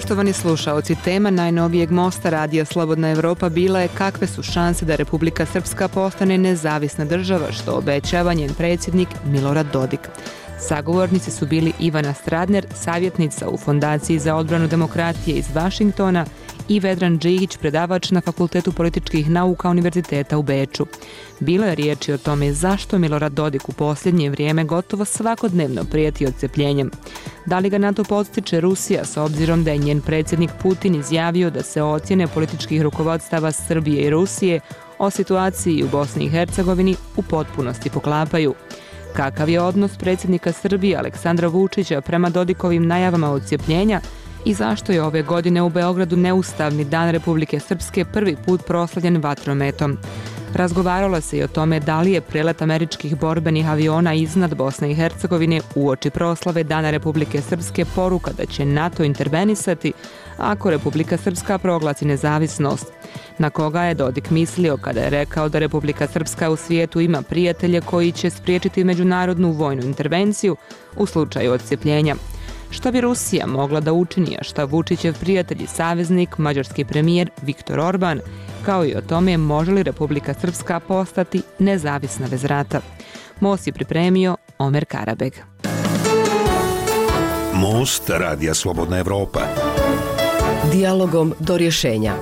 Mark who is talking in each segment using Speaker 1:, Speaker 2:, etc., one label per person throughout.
Speaker 1: Poštovani slušaoci, tema najnovijeg mosta Radija Slobodna Evropa bila je kakve su šanse da Republika Srpska postane nezavisna država, što obećava njen predsjednik Milorad Dodik. Sagovornici su bili Ivana Stradner, savjetnica u Fondaciji za odbranu demokratije iz Vašingtona, i Vedran Džihić, predavač na Fakultetu političkih nauka Univerziteta u Beču. Bilo je riječi o tome zašto Milorad Dodik u posljednje vrijeme gotovo svakodnevno prijeti odcepljenjem. Da li ga na to podstiče Rusija, s obzirom da je njen predsjednik Putin izjavio da se ocjene političkih rukovodstava Srbije i Rusije o situaciji u Bosni i Hercegovini u potpunosti poklapaju. Kakav je odnos predsjednika Srbije Aleksandra Vučića prema Dodikovim najavama odcepljenja i zašto je ove godine u Beogradu neustavni dan Republike Srpske prvi put proslavljen vatrometom? Razgovaralo se i o tome da li je prelet američkih borbenih aviona iznad Bosne i Hercegovine uoči proslave Dana Republike Srpske poruka da će NATO intervenisati ako Republika Srpska proglasi nezavisnost. Na koga je Dodik mislio kada je rekao da Republika Srpska u svijetu ima prijatelje koji će spriječiti međunarodnu vojnu intervenciju u slučaju odcepljenja? Šta bi Rusija mogla da učini, a šta Vučićev prijatelj i saveznik, mađarski premijer Viktor Orban, kao i o tome može li Republika Srpska postati nezavisna bez rata? Most je pripremio Omer Karabeg.
Speaker 2: Most Radija Slobodna Evropa.
Speaker 3: Dijalogom do rješenja.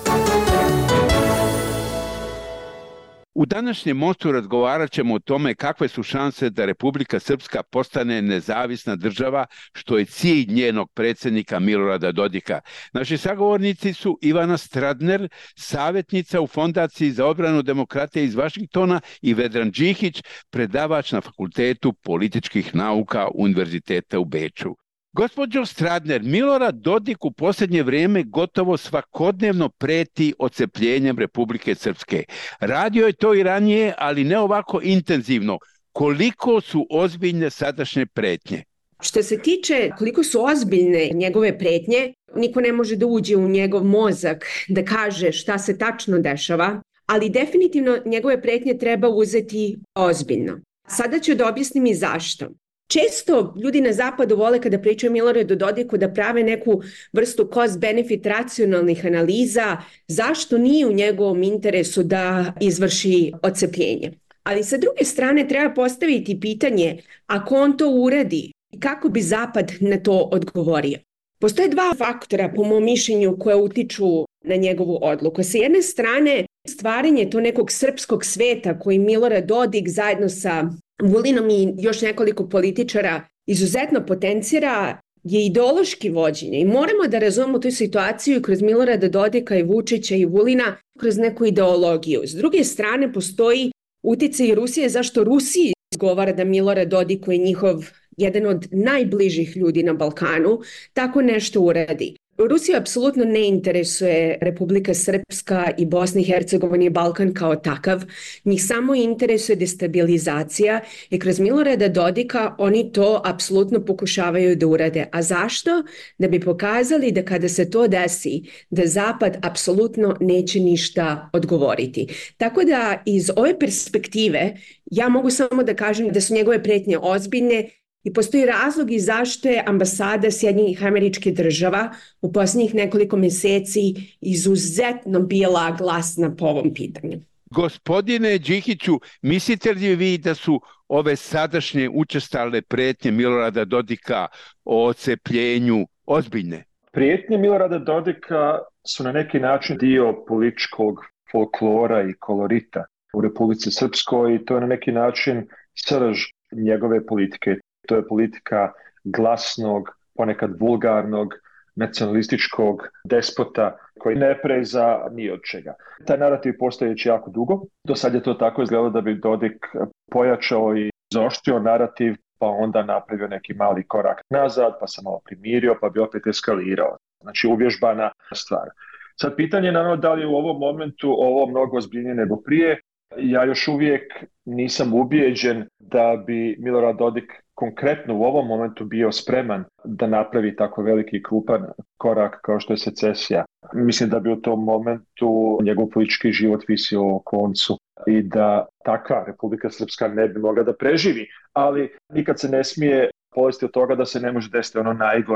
Speaker 4: U današnjem mostu razgovarat ćemo o tome kakve su šanse da Republika Srpska postane nezavisna država, što je cilj njenog predsjednika Milorada Dodika. Naši sagovornici su Ivana Stradner, savjetnica u Fondaciji za odbranu demokratije iz Vašingtona, i Vedran Džihić, predavač na Fakultetu političkih nauka Univerziteta u Beču. Gospođo Stradner, Milorad Dodik u posljednje vrijeme gotovo svakodnevno preti odcepljenjem Republike Srpske. Radio je to i ranije, ali ne ovako intenzivno. Koliko su ozbiljne sadašnje pretnje?
Speaker 5: Što se tiče koliko su ozbiljne njegove pretnje, niko ne može da uđe u njegov mozak da kaže šta se tačno dešava, ali definitivno njegove pretnje treba uzeti ozbiljno. Sada ću da objasnim i zašto. Često ljudi na zapadu vole kada pričaju o Miloradu Dodiku da prave neku vrstu cost-benefit racionalnih analiza zašto nije u njegovom interesu da izvrši odcepljenje. Ali sa druge strane treba postaviti pitanje ako on to uradi, kako bi Zapad na to odgovorio. Postoje dva faktora po mom mišljenju koje utiču na njegovu odluku. Sa jedne strane stvaranje to nekog srpskog sveta koji Milorad Dodik zajedno sa Vulinom i još nekoliko političara izuzetno potencira je ideološki vođenje i moramo da razumemo tu situaciju kroz Milorada Dodika i Vučića i Vulina kroz neku ideologiju. S druge strane postoji uticaj Rusije zašto Rusiji izgovara da Milorad Dodik koji je njihov jedan od najbližih ljudi na Balkanu tako nešto uradi. Rusiju apsolutno ne interesuje Republika Srpska i Bosna i Hercegovina i Balkan kao takav. Njih samo interesuje destabilizacija i kroz Milorada Dodika oni to apsolutno pokušavaju da urade. A zašto? Da bi pokazali da kada se to desi, da Zapad apsolutno neće ništa odgovoriti. Tako da iz ove perspektive ja mogu samo da kažem da su njegove pretnje ozbiljne. I postoji razlog i zašto je ambasada Sjedinjenih Američkih Država u posljednjih nekoliko mjeseci izuzetno bila glasna po ovom pitanju.
Speaker 4: Gospodine Džihiću, mislite li vi da su ove sadašnje učestale pretnje Milorada Dodika o odcepljenju ozbiljne?
Speaker 6: Prijetnje Milorada Dodika su na neki način dio političkog folklora i kolorita u Republici Srpskoj i to je na neki način srž njegove politike. To je politika glasnog, ponekad vulgarnog, nacionalističkog despota koji ne preza ni od čega. Taj narativ postoji već jako dugo. Do sad je to tako izgledalo da bi Dodik pojačao i zaoštrio narativ, pa onda napravio neki mali korak nazad, pa se malo primirio, pa bi opet eskalirao. Znači uvježbana stvar. Sad pitanje je naravno da li u ovom momentu ovo mnogo ozbiljnije nego prije. Ja još uvijek nisam ubijeđen da bi Milorad Dodik konkretno u ovom momentu bio spreman da napravi tako veliki i krupan korak kao što je secesija. Mislim da bi u tom momentu njegov politički život visio o koncu i da takva Republika Srpska ne bi mogla da preživi, ali nikad se ne smije polaziti od toga da se ne može desiti ono najgore.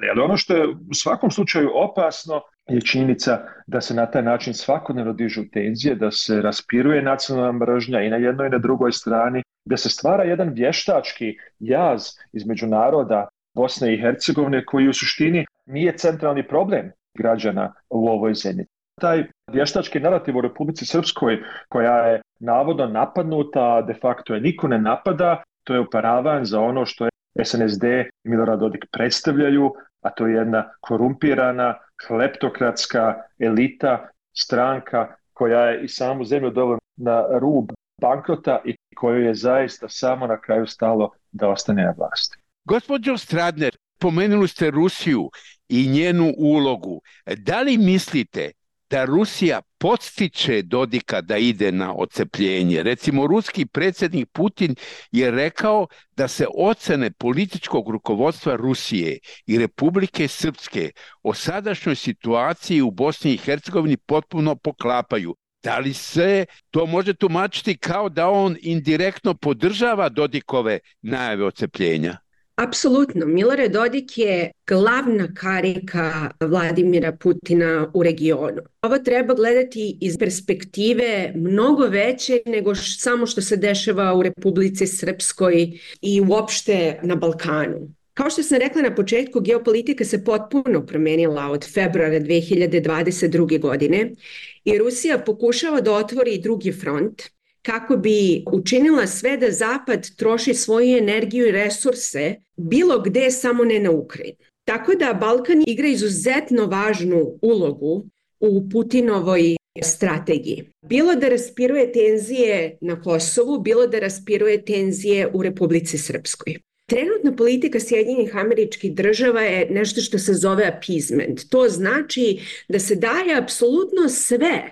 Speaker 6: Ali ono što je u svakom slučaju opasno je činjenica da se na taj način svakodnevno dižu tenzije, da se raspiruje nacionalna mržnja i na jednoj i na drugoj strani, da se stvara jedan vještački jaz između naroda Bosne i Hercegovine koji u suštini nije centralni problem građana u ovoj zemlji. Taj vještački narativ u Republici Srpskoj, koja je navodno napadnuta, a de facto je niko ne napada, to je paravan za ono što je SNSD i Milorad Dodik predstavljaju, a to je jedna korumpirana, kleptokratska elita, stranka koja je i samu zemlju dovela na rub bankrota i kojoj je zaista samo na kraju stalo da ostane na vlasti.
Speaker 4: Gospođo Stradner, pomenuli ste Rusiju i njenu ulogu. Da li mislite da Rusija podstiče Dodika da ide na odcepljenje? Recimo, ruski predsjednik Putin je rekao da se ocene političkog rukovodstva Rusije i Republike Srpske o sadašnjoj situaciji u Bosni i Hercegovini potpuno poklapaju. Da li se to može tumačiti kao da on indirektno podržava Dodikove najave odcepljenja?
Speaker 5: Apsolutno. Milorad Dodik je glavna karika Vladimira Putina u regionu. Ovo treba gledati iz perspektive mnogo veće nego samo što se dešava u Republici Srpskoj i uopšte na Balkanu. Kao što sam rekla na početku, geopolitika se potpuno promenila od februara 2022. godine i Rusija pokušava da otvori drugi front kako bi učinila sve da Zapad troši svoju energiju i resurse bilo gde, samo ne na Ukrajinu. Tako da Balkan igra izuzetno važnu ulogu u Putinovoj strategiji. Bilo da raspiruje tenzije na Kosovu, bilo da raspiruje tenzije u Republici Srpskoj. Trenutna politika Sjedinjenih Američkih Država je nešto što se zove appeasement. To znači da se daje apsolutno sve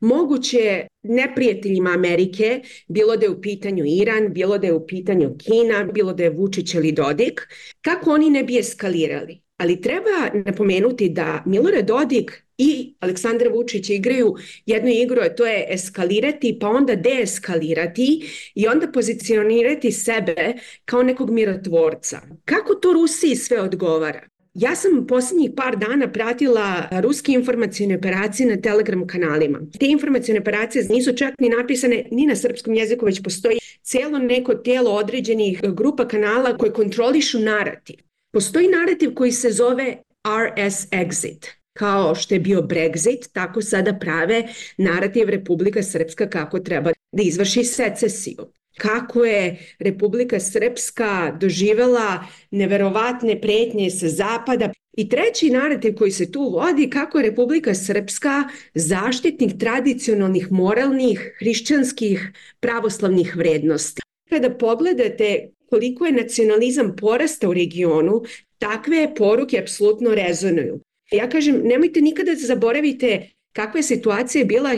Speaker 5: moguće neprijateljima Amerike, bilo da je u pitanju Iran, bilo da je u pitanju Kina, bilo da je Vučić ili Dodik, kako oni ne bi eskalirali. Ali treba napomenuti da Milorad Dodik i Aleksandar Vučić igraju jednu igru, a to je eskalirati pa onda deeskalirati i onda pozicionirati sebe kao nekog mirotvorca. Kako to Rusiji sve odgovara? Ja sam posljednjih par dana pratila ruske informacione operacije na Telegram kanalima. Te informacione operacije nisu čak ni napisane ni na srpskom jeziku, već postoji cijelo neko tijelo određenih grupa kanala koje kontrolišu narativ. Postoji narativ koji se zove RS Exit. Kao što je bio Brexit, tako sada prave narativ Republika Srpska kako treba da izvrši secesiju. Kako je Republika Srpska doživela neverovatne pretnje sa zapada. I treći narativ koji se tu vodi, kako je Republika Srpska zaštitnik tradicionalnih, moralnih, hrišćanskih, pravoslavnih vrednosti. Kada pogledate koliko je nacionalizam porasta u regionu, takve poruke apsolutno rezonuju. Ja kažem, nemojte nikada zaboravite kakva je situacija bila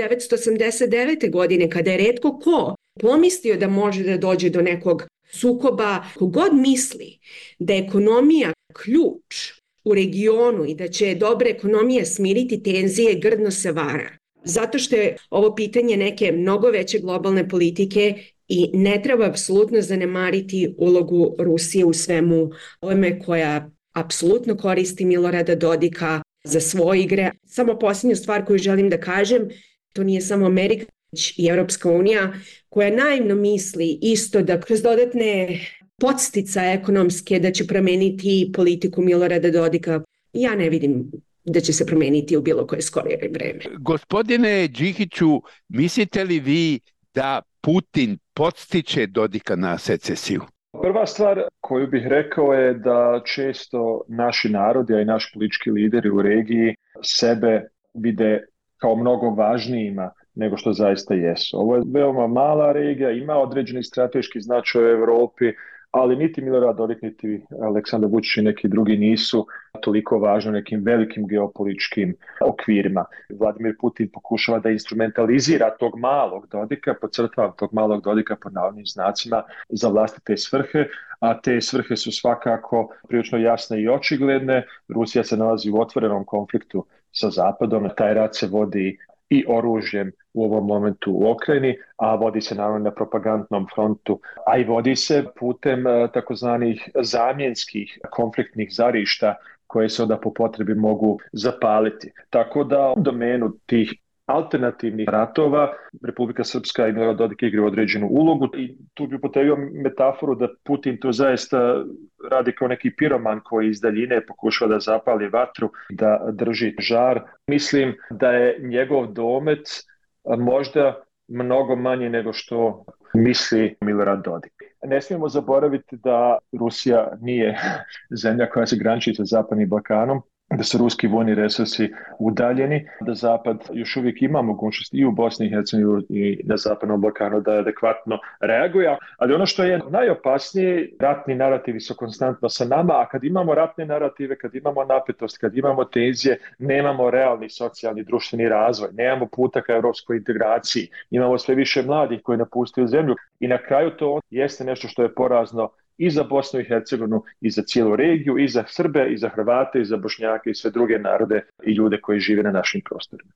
Speaker 5: 1989. godine, kada je retko ko pomislio da može da dođe do nekog sukoba. Kogod misli da je ekonomija ključ u regionu i da će dobra ekonomija smiriti tenzije, grdno se vara. Zato što je ovo pitanje neke mnogo veće globalne politike i ne treba apsolutno zanemariti ulogu Rusije u svemu ovome, koja apsolutno koristi Milorada Dodika za svoje igre. Samo posljednju stvar koju želim da kažem, to nije samo Amerika, već i Europska unija, koja naivno misli isto da kroz dodatne podsticaje ekonomske da će promeniti politiku Milorada Dodika. Ja ne vidim da će se promeniti u bilo koje skorije vreme.
Speaker 4: Gospodine Đikiću, mislite li vi da Putin podstiče Dodika na secesiju?
Speaker 6: Prva stvar koju bih rekao je da često naši narodi, a i naši politički lideri u regiji sebe vide kao mnogo važnijima nego što zaista jesu. Ovo je veoma mala regija, ima određeni strateški značaj u Europi, ali niti Milorad Dodik, niti Aleksandar Vučić i neki drugi nisu toliko važni nekim velikim geopolitičkim okvirima. Vladimir Putin pokušava da instrumentalizira tog malog Dodika, podcrtavam tog malog Dodika pod navodnim znacima, za vlastite svrhe, a te svrhe su svakako prilično jasne i očigledne. Rusija se nalazi u otvorenom konfliktu sa Zapadom, taj rat se vodi i oružjem u ovom momentu u Ukrajini, a vodi se naravno na propagandnom frontu, a i vodi se putem takozvanih zamjenskih konfliktnih žarišta koje se onda po potrebi mogu zapaliti. Tako da u domenu tih alternativnih ratova Republika Srpska i Milorad Dodik igraju određenu ulogu i tu bi upotrebio metaforu da Putin to zaista radi kao neki piroman koji iz daljine pokušava da zapali vatru, da drži žar. Mislim da je njegov domet možda mnogo manje nego što misli Milorad Dodik. Ne smijemo zaboraviti da Rusija nije zemlja koja se graniči sa Zapadnim Balkanom, da su ruski vojni resursi udaljeni, da Zapad još uvijek ima mogućnost i u Bosni i Hercegovini i na Zapadnom Balkanu da adekvatno reaguje. Ali ono što je najopasnije, ratni narativi su konstantno sa nama, a kad imamo ratne narative, kad imamo napetost, kad imamo tenzije, nemamo realni socijalni društveni razvoj, nemamo puta ka europskoj integraciji, imamo sve više mladih koji napuštaju zemlju i na kraju to jeste nešto što je porazno i za Bosnu i Hercegovinu, i za cijelu regiju, i za Srbe, i za Hrvate, i za Bošnjake, i sve druge narode i ljude koji žive na našim prostorima.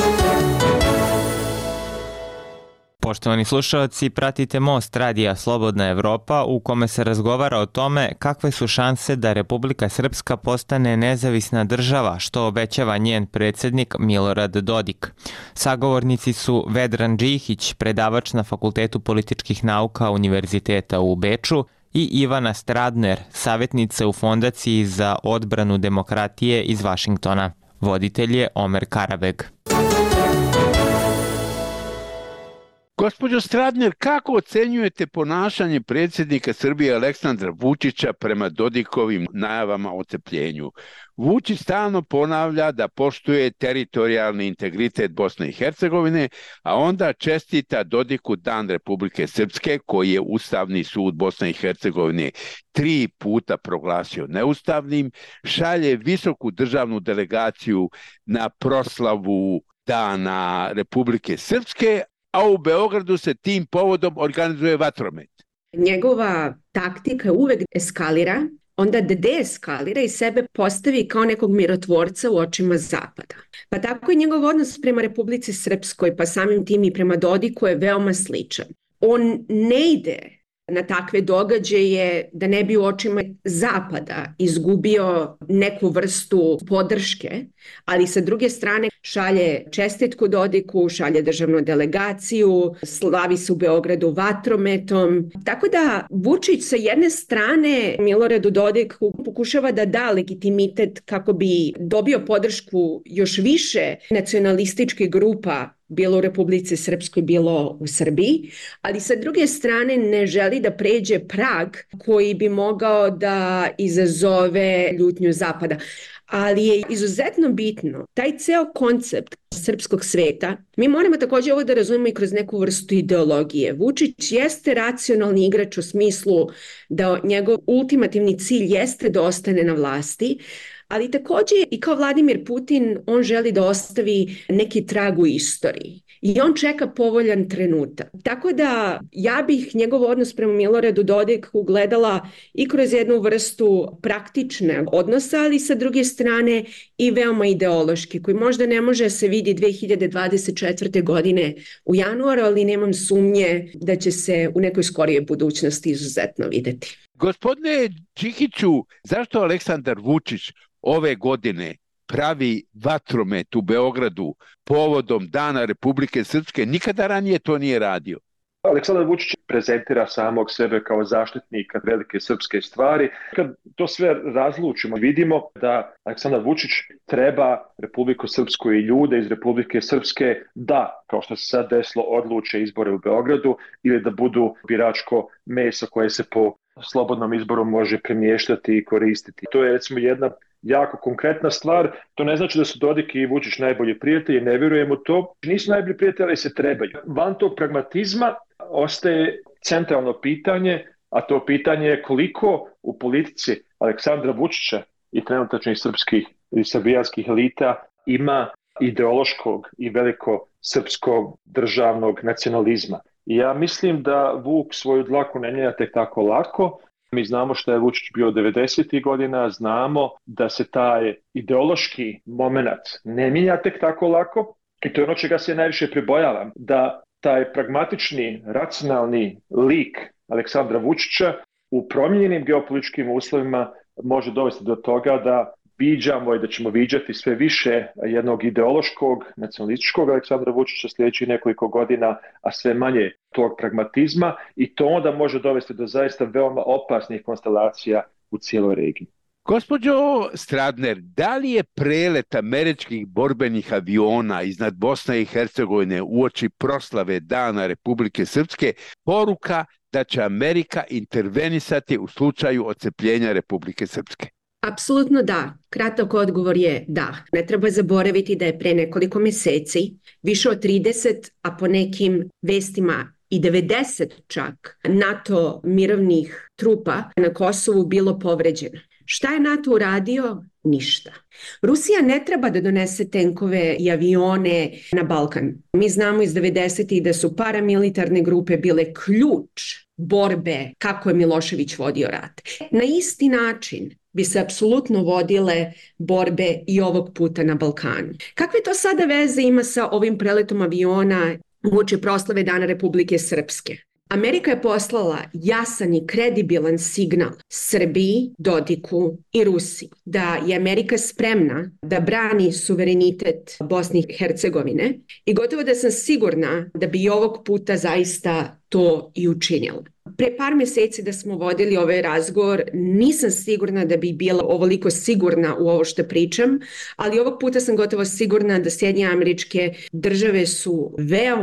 Speaker 7: Poštovani slušalci, pratite Most radija Slobodna Evropa u kome se razgovara o tome kakve su šanse da Republika Srpska postane nezavisna država, što obećava njen predsjednik Milorad Dodik. Sagovornici su Vedran Džihić, predavač na Fakultetu političkih nauka Univerziteta u Beču, i Ivana Stradner, savjetnica u Fondaciji za odbranu demokratije iz Vašingtona. Voditelj je Omer Karabeg.
Speaker 4: Gospođo Stradner, kako ocenjujete ponašanje predsjednika Srbije Aleksandra Vučića prema Dodikovim najavama o ocepljenju? Vučić stalno ponavlja da poštuje teritorijalni integritet Bosne i Hercegovine, a onda čestita Dodiku Dan Republike Srpske, koji je Ustavni sud Bosne i Hercegovine 3 puta proglasio neustavnim, šalje visoku državnu delegaciju na proslavu Dana Republike Srpske, a u Beogradu se tim povodom organizuje vatromet.
Speaker 5: Njegova taktika uvek eskalira, onda deeskalira i sebe postavi kao nekog mirotvorca u očima Zapada. Pa tako i njegov odnos prema Republici Srpskoj, pa samim tim i prema Dodiku je veoma sličan. On ne ide na takve događaje da ne bi u očima Zapada izgubio neku vrstu podrške, ali sa druge strane šalje čestitku Dodiku, šalje državnu delegaciju, slavi se u Beogradu vatrometom. Tako da Vučić sa jedne strane Miloradu Dodiku pokušava da da legitimitet kako bi dobio podršku još više nacionalističkih grupa, bilo u Republici Srpskoj, bilo u Srbiji, ali sa druge strane ne želi da pređe prag koji bi mogao da izazove ljutnju Zapada. Ali je izuzetno bitno, taj ceo koncept srpskog sveta, mi moramo također ovo da razumemo i kroz neku vrstu ideologije. Vučić jeste racionalni igrač u smislu da njegov ultimativni cilj jeste da ostane na vlasti, ali također i kao Vladimir Putin on želi da ostavi neki trag u istoriji i on čeka povoljan trenutak. Tako da ja bih njegov odnos prema Miloradu Dodiku gledala i kroz jednu vrstu praktične odnosa, ali sa druge strane i veoma ideološki, koji možda ne može se vidi 2024. godine u januaru, ali nemam sumnje da će se u nekoj skorijoj budućnosti izuzetno videti.
Speaker 4: Gospodine Džihiću, zašto Aleksandar Vučić ove godine pravi vatromet u Beogradu povodom Dana Republike Srpske? Nikada ranije to nije radio.
Speaker 6: Aleksandar Vučić prezentira samog sebe kao zaštitnika velike srpske stvari. Kad to sve razlučimo, vidimo da Aleksandar Vučić treba Republiku Srpsku i ljude iz Republike Srpske da, kao što se sad desilo, odluče izbore u Beogradu ili da budu biračko meso koje se po slobodnom izboru može premještati i koristiti. To je recimo jedna jako konkretna stvar. To ne znači da su Dodik i Vučić najbolji prijatelji, ne vjerujemo to. Nisu najbolji prijatelji, ali se trebaju. Van tog pragmatizma ostaje centralno pitanje, a to pitanje je koliko u politici Aleksandra Vučića i trenutačnih srpskih i srbijanskih elita ima ideološkog i veliko srpskog državnog nacionalizma. I ja mislim da Vuk svoju dlaku ne mijenja tek tako lako. Mi znamo što je Vučić bio 90. godina, znamo da se taj ideološki moment ne mijenja tek tako lako i to je ono čega se najviše pribojavam, da taj pragmatični, racionalni lik Aleksandra Vučića u promijenjenim geopolitičkim uslovima može dovesti do toga da viđamo i da ćemo viđati sve više jednog ideološkog, nacionalističkog Aleksandra Vučića sljedećih nekoliko godina, a sve manje tog pragmatizma, i to onda može dovesti do zaista veoma opasnih konstelacija u cijeloj regiji.
Speaker 4: Gospođo Stradner, da li je prelet američkih borbenih aviona iznad Bosne i Hercegovine uoči proslave Dana Republike Srpske poruka da će Amerika intervenisati u slučaju odcepljenja Republike Srpske?
Speaker 5: Apsolutno da. Kratak odgovor je da. Ne treba zaboraviti da je pre nekoliko mjeseci više od 30, a po nekim vestima i 90 čak NATO mirovnih trupa na Kosovu bilo povređeno. Šta je NATO uradio? Ništa. Rusija ne treba da donese tenkove i avione na Balkan. Mi znamo iz 90-ih da su paramilitarne grupe bile ključ borbe kako je Milošević vodio rat. Na isti način bi se apsolutno vodile borbe i ovog puta na Balkanu. Kakve to sada veze ima sa ovim preletom aviona uoči proslave Dana Republike Srpske? Amerika je poslala jasan i kredibilan signal Srbiji, Dodiku i Rusiji da je Amerika spremna da brani suverenitet Bosne i Hercegovine i gotovo da sam sigurna da bi i ovog puta zaista to i učinila. Pre par mjeseci da smo vodili ovaj razgovor, nisam sigurna da bi bila ovoliko sigurna u ovo što pričam, ali ovog puta sam gotovo sigurna da Sjedinjene Američke Države su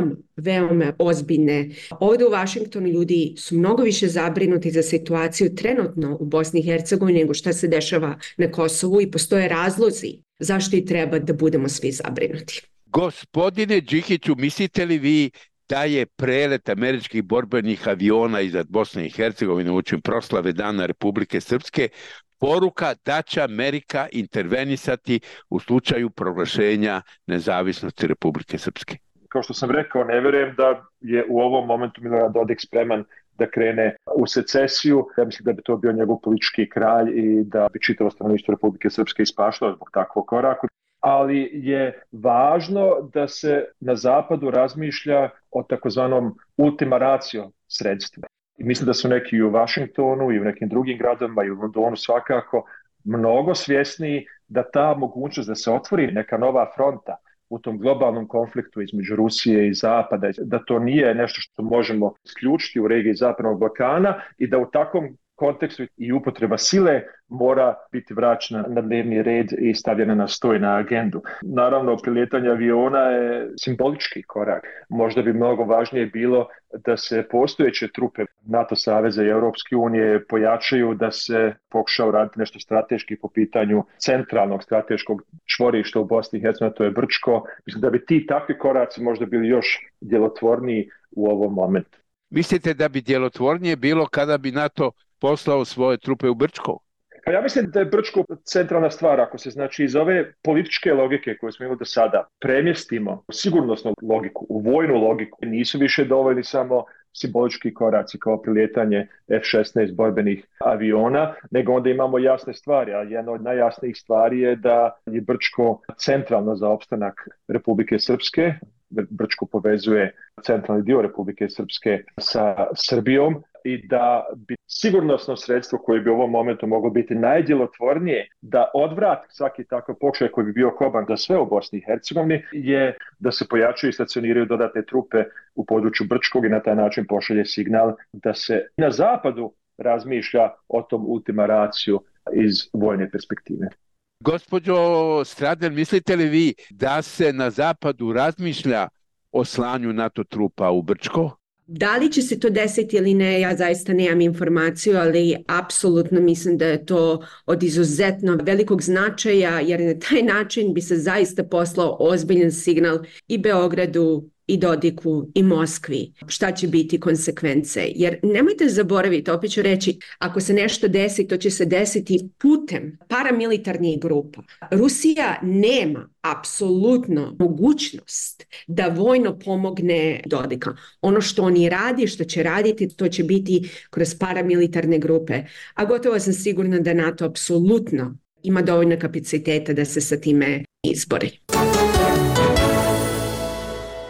Speaker 5: veoma ozbiljne. Ovdje u Washingtonu ljudi su mnogo više zabrinuti za situaciju trenutno u Bosni i Hercegovini nego šta se dešava na Kosovu i postoje razlozi zašto i treba da budemo svi zabrinuti.
Speaker 4: Gospodine Đikiću, mislite li vi da je prelet američkih borbenih aviona iznad Bosne i Hercegovine uoči proslave Dana Republike Srpske poruka da će Amerika intervenisati u slučaju proglašenja nezavisnosti Republike Srpske?
Speaker 6: Kao što sam rekao, ne vjerujem da je u ovom momentu Milorad Dodik spreman da krene u secesiju. Ja mislim da bi to bio njegov politički kralj i da bi čitavo stanovništvo Republike Srpske ispaštalo zbog takvog koraka. Ali je važno da se na zapadu razmišlja o takozvanom ultima ratio sredstvu. I mislim da su neki i u Washingtonu i u nekim drugim gradovima i u Londonu svakako mnogo svjesniji da ta mogućnost da se otvori neka nova fronta u tom globalnom konfliktu između Rusije i Zapada, da to nije nešto što možemo isključiti u regiji Zapadnog Balkana i da u takvom kontekstu i upotreba sile mora biti vraćena na dnevni red i stavljena na stoj, na agendu. Naravno, prilijetanje aviona je simbolički korak. Možda bi mnogo važnije bilo da se postojeće trupe NATO saveza i Europske unije pojačaju, da se pokuša uraditi nešto strateški po pitanju centralnog strateškog čvorišta u Bosni i Hercegovini, to je Brčko. Mislim da bi ti takvi koraci možda bili još djelotvorniji u ovom momentu.
Speaker 4: Mislite da bi djelotvornije bilo kada bi NATO poslao svoje trupe u Brčko?
Speaker 6: Pa ja mislim da je Brčko centralna stvar. Ako se znači iz ove političke logike koje smo imali do sada premjestimo u sigurnosnu logiku, u vojnu logiku, nisu više dovoljni samo simbolički koraci kao prilijetanje F-16 borbenih aviona, nego onda imamo jasne stvari, a jedna od najjasnijih stvari je da je Brčko centralno za opstanak Republike Srpske. Brčko povezuje centralni dio Republike Srpske sa Srbijom i da bi sigurnosno sredstvo koje bi u ovom momentu moglo biti najdjelotvornije da odvrati svaki takav pokušaj koji bi bio koban za sve u Bosni i Hercegovini je da se pojačaju i stacioniraju dodatne trupe u području Brčkog i na taj način pošalje signal da se na zapadu razmišlja o tom ultima ratio iz vojne perspektive.
Speaker 4: Gospođo Stradner, mislite li vi da se na zapadu razmišlja o slanju NATO trupa u Brčko?
Speaker 5: Da li će se to desiti ili ne, ja zaista nemam informaciju, ali apsolutno mislim da je to od izuzetno velikog značaja, jer na taj način bi se zaista poslao ozbiljan signal i Beogradu, i Dodiku, i Moskvi, šta će biti konsekvence. Jer nemojte zaboraviti, opet ću reći, ako se nešto desi, to će se desiti putem paramilitarnih grupa. Rusija nema apsolutno mogućnost da vojno pomogne Dodika. Ono što oni radi, što će raditi, to će biti kroz paramilitarne grupe. A gotovo sam sigurna da NATO apsolutno ima dovoljno kapaciteta da se sa time izbori.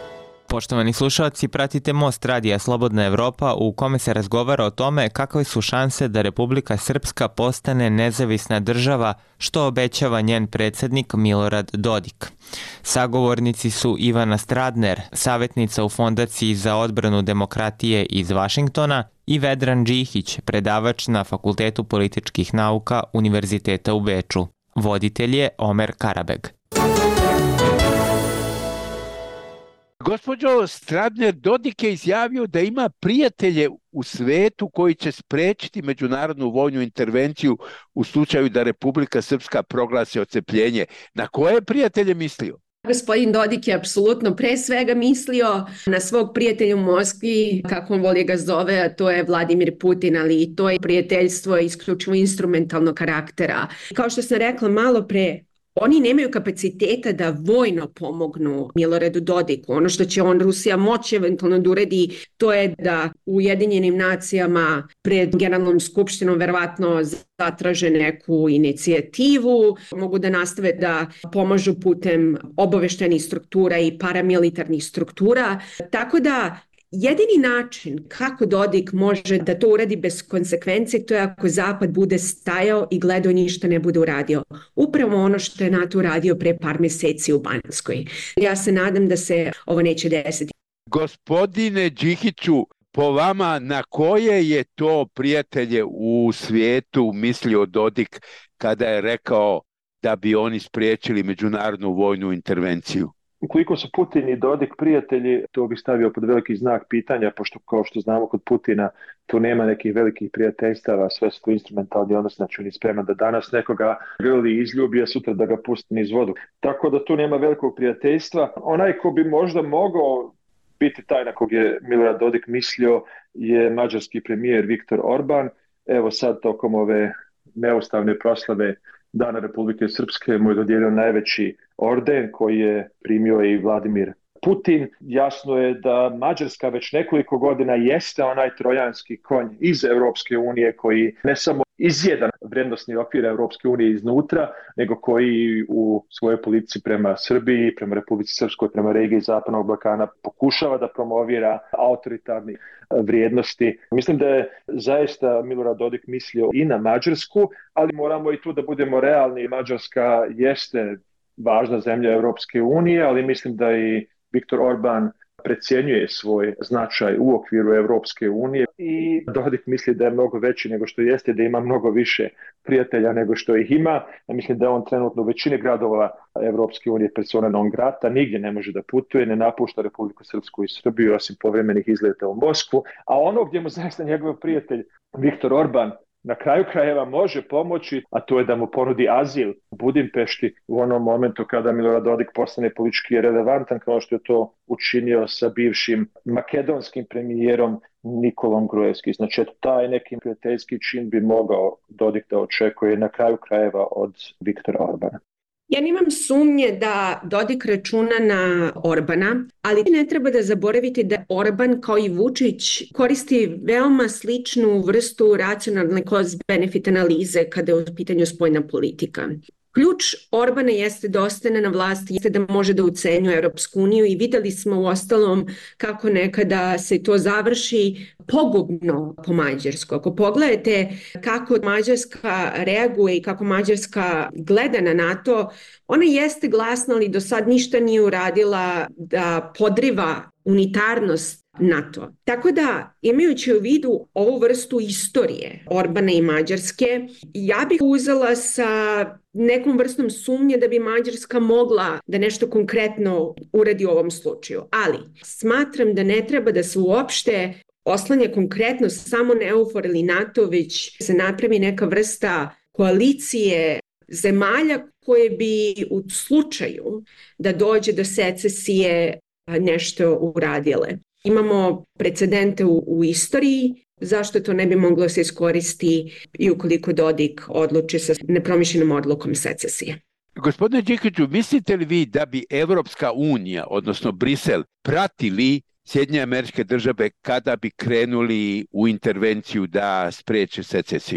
Speaker 7: Poštovani slušalci, pratite Most radija Slobodna Evropa u kome se razgovara o tome kakve su šanse da Republika Srpska postane nezavisna država, što obećava njen predsjednik Milorad Dodik. Sagovornici su Ivana Stradner, savjetnica u Fondaciji za odbranu demokratije iz Vašingtona, i Vedran Džihić, predavač na Fakultetu političkih nauka Univerziteta u Beču. Voditelj je Omer Karabeg.
Speaker 4: Gospođo Stradner, Dodik je izjavio da ima prijatelje u svetu koji će spriječiti međunarodnu vojnu intervenciju u slučaju da Republika Srpska proglasi odcepljenje. Na koje prijatelje mislio?
Speaker 5: Gospodin Dodik je apsolutno pre svega mislio na svog prijatelja u Moskvi, kako on voli ga zove, a to je Vladimir Putin, ali i to je prijateljstvo isključivo instrumentalnog karaktera. Kao što sam rekla malo pre, oni nemaju kapaciteta da vojno pomognu Miloradu Dodiku. Ono što će Rusija moći eventualno da uredi, to je da u Ujedinjenim nacijama pred Generalnom skupštinom verovatno zatraže neku inicijativu, mogu da nastave da pomažu putem obaveštajnih struktura i paramilitarnih struktura. Tako da jedini način kako Dodik može da to uradi bez konsekvencije, to je ako Zapad bude stajao i gledao, ništa ne bude uradio. Upravo ono što je NATO uradio pre par mjeseci u Banjskoj. Ja se nadam da se ovo neće desiti.
Speaker 4: Gospodine Džihiću, po vama na koje je to prijatelje u svijetu mislio Dodik kada je rekao da bi oni spriječili međunarodnu vojnu intervenciju?
Speaker 6: Ukoliko su Putin i Dodik prijatelji, to bi stavio pod veliki znak pitanja, pošto kao što znamo kod Putina tu nema nekih velikih prijateljstava, sve su to instrumentalni odnos, znači on je spreman da danas nekoga grli i izljubi, a sutra da ga pusti niz vodu. Tako da tu nema velikog prijateljstva. Onaj ko bi možda mogao biti taj na kog je Milorad Dodik mislio je mađarski premijer Viktor Orban. Evo sad tokom ove neustavne proslave Dana Republike Srpske mu je dodijelio najveći orden koji je primio i Vladimir Putin. Jasno je da Mađarska već nekoliko godina jeste onaj trojanski konj iz Europske unije koji ne samo izjeda vrijednosni okvir Europske unije iznutra, nego koji u svojoj politici prema Srbiji, prema Republici Srpskoj, prema regiji Zapadnog Balkana pokušava da promovira autoritarne vrijednosti. Mislim da je zaista Milorad Dodik mislio i na Mađarsku, ali moramo i tu da budemo realni. Mađarska jeste važna zemlja Europske unije, ali mislim da i Viktor Orban precjenjuje svoj značaj u okviru Europske unije i Dodik misli da je mnogo veći nego što jeste, da ima mnogo više prijatelja nego što ih ima. Ja mislim da je on trenutno u većini gradova Europske unije persona non grata, nigdje ne može da putuje, ne napušta Republiku Srpsku i Srbiju osim povremenih izleta u Moskvu, a ono gdje mu zaista njegov prijatelj Viktor Orban na kraju krajeva može pomoći, a to je da mu ponudi azil u Budimpešti u onom momentu kada Milorad Dodik postane politički relevantan, kao što je to učinio sa bivšim makedonskim premijerom Nikolom Gruevski. Znači, taj neki prijateljski čin bi mogao Dodik da očekuje na kraju krajeva od Viktora Orbana.
Speaker 5: Ja nemam sumnje da Dodik računa na Orbana, ali ne treba da zaboravite da Orban kao i Vučić koristi veoma sličnu vrstu racionalne cost-benefit analize kada je u pitanju spoljna politika. Ključ Orbana jeste da ostane na vlasti, jeste da može da ucenjuje Europsku uniju i videli smo u ostalom kako nekada se to završi pogubno po Mađarsku. Ako pogledate kako Mađarska reaguje i kako Mađarska gleda na NATO, ona jeste glasna, ali do sad ništa nije uradila da podriva unitarnost NATO. Tako da, imajući u vidu ovu vrstu istorije Orbana i Mađarske, ja bih uzela sa nekom vrstom sumnje da bi Mađarska mogla da nešto konkretno uradi u ovom slučaju. Ali smatram da ne treba da se uopšte oslanja konkretno samo na EUFOR ili NATO, već se napravi neka vrsta koalicije zemalja koje bi u slučaju da dođe do secesije nešto uradile. Imamo precedente u istoriji, zašto to ne bi moglo se iskoristiti i ukoliko Dodik odluči sa nepromišljenom odlukom secesije.
Speaker 4: Gospodine Džihiću, mislite li vi da bi Evropska unija, odnosno Brisel, pratili Sjedinjene Američke Države kada bi krenuli u intervenciju da spriječe secesiju?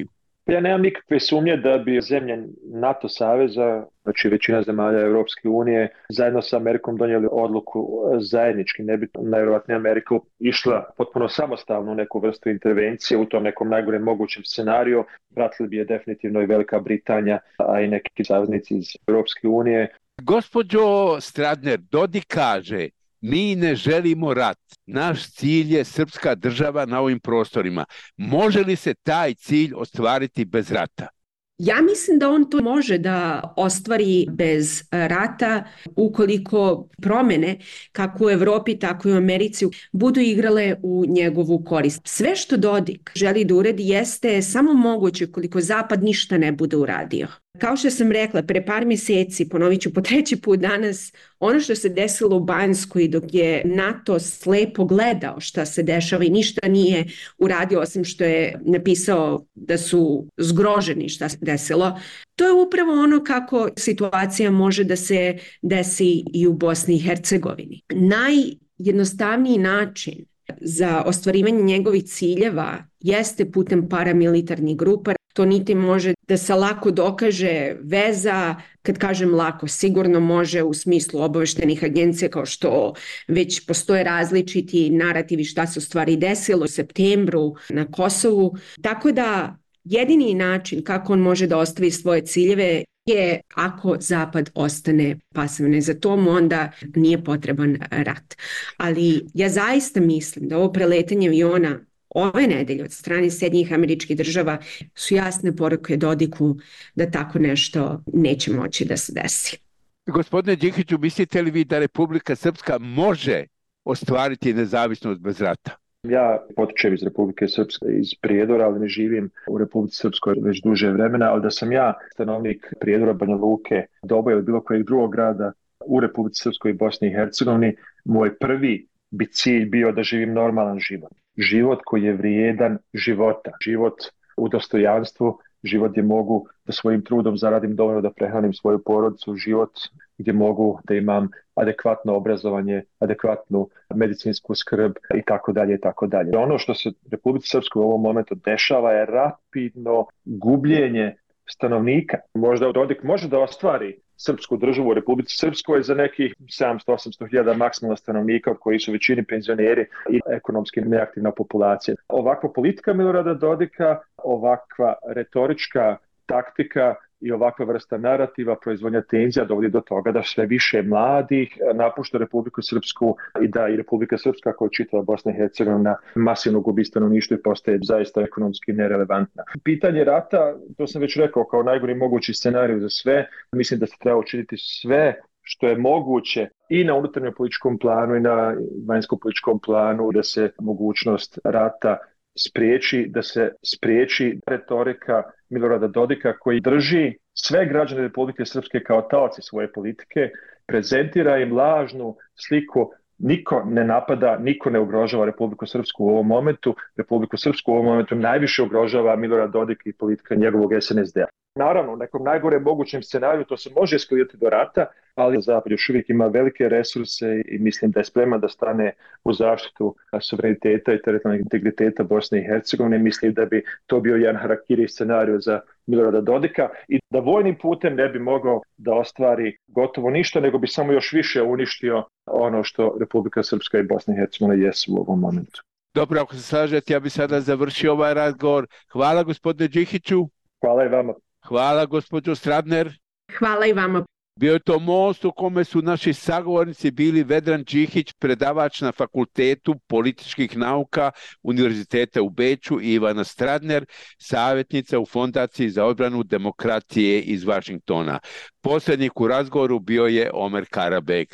Speaker 6: Ja nemam nikakve sumnje da bi zemlje NATO saveza, znači većina zemalja Europske unije, zajedno sa Amerikom donijeli odluku zajednički. Ne bi najvjerojatnije Amerika išla potpuno samostalno u neku vrstu intervencije u tom nekom najgorem mogućem scenariju. Pratili bi je definitivno i Velika Britanija, a i neki saveznici iz Europske unije.
Speaker 4: Gospođo Stradner, Dodik kaže: mi ne želimo rat. Naš cilj je srpska država na ovim prostorima. Može li se taj cilj ostvariti bez rata?
Speaker 5: Ja mislim da on to može da ostvari bez rata ukoliko promene kako u Evropi tako i u Americi budu igrale u njegovu korist. Sve što Dodik želi da uradi jeste samo moguće ukoliko Zapad ništa ne bude uradio. Kao što sam rekla, pre par mjeseci, ponovit ću po treći put danas, ono što se desilo u Banskoj dok je NATO slepo gledao šta se dešava i ništa nije uradio osim što je napisao da su zgroženi šta se desilo, to je upravo ono kako situacija može da se desi i u Bosni i Hercegovini. Najjednostavniji način za ostvarivanje njegovih ciljeva jeste putem paramilitarnih grupa. To niti može da se lako dokaže veza, kad kažem lako, sigurno može u smislu obaveštenih agencija kao što već postoje različiti narativi šta se u stvari desilo u septembru na Kosovu. Tako da jedini način kako on može da ostavi svoje ciljeve je ako Zapad ostane pasivno. Za to mu onda nije potreban rat. Ali ja zaista mislim da ovo preletanje aviona ove nedelje od strane Sjedinjenih Američkih Država su jasne poruke Dodiku da tako nešto neće moći da se desi.
Speaker 4: Gospodine Đikiću, mislite li vi da Republika Srpska može ostvariti nezavisnost bez rata?
Speaker 6: Ja potičem iz Republike Srpske, iz Prijedora, ali ne živim u Republici Srpskoj već duže vremena, ali da sam ja stanovnik Prijedora, Banja Luke, Doboja ili bilo kojeg drugog grada u Republici Srpskoj i Bosni i Hercegovini, moj prvi bi cilj bio da živim normalan život. Život koji je vrijedan života. Život u dostojanstvu, život gdje mogu da svojim trudom zaradim dovoljno da prehranim svoju porodicu, život gdje mogu da imam adekvatno obrazovanje, adekvatnu medicinsku skrb i tako dalje i tako dalje. Ono što se Republici Srpskoj u ovom momentu dešava je rapidno gubljenje stanovnika. Možda Dodik može da ostvari srpsku državu u Republici Srpskoj za nekih 700-800 hiljada maksimalno stanovnika koji su većini penzioneri i ekonomski neaktivna populacija. Ovakva politika Milorada Dodika, ovakva retorička taktika i ovakva vrsta narativa, proizvodnja tenzija dovodi do toga da sve više mladih napušta Republiku Srpsku i da i Republika Srpska koja čitava Bosna i Hercegovina masivno gubi stanovništvo i postaje zaista ekonomski nerelevantna. Pitanje rata, to sam već rekao, kao najgori mogući scenarij za sve. Mislim da se treba učiniti sve što je moguće i na unutarnjem političkom planu i na vanjskom političkom planu da se mogućnost rata spriječi, da se spriječi retorika Milorada Dodika koji drži sve građane Republike Srpske kao taoci svoje politike, prezentira im lažnu sliku. Niko ne napada, niko ne ugrožava Republiku Srpsku u ovom momentu. Republiku Srpsku u ovom momentu najviše ugrožava Milorad Dodik i politika njegovog SNSD-a. Naravno, u nekom najgorem mogućem scenariju to se može eskalirati do rata, ali Zapad još uvijek ima velike resurse i mislim da je spreman da stane u zaštitu suvereniteta i teritorijalnog integriteta Bosne i Hercegovine. Mislim da bi to bio jedan harakiri scenarij za Milorada Dodika i da vojnim putem ne bi mogao da ostvari gotovo ništa, nego bi samo još više uništio ono što Republika Srpska i Bosna i Hercegovina jesu u ovom momentu.
Speaker 4: Dobro, ako se slažete, ja bih sada završio ovaj razgovor. Hvala gospodine Đikiću.
Speaker 6: Hvala i vama.
Speaker 4: Hvala gospođo Stradner.
Speaker 5: Hvala i vama.
Speaker 4: Bio je to most u kome su naši sagovornici bili Vedran Đikić, predavač na Fakultetu političkih nauka Univerziteta u Beču, i Ivana Stradner, savjetnica u Fondaciji za odbranu demokratije iz Vašingtona. Posrednik u razgovoru bio je Omer Karabeg.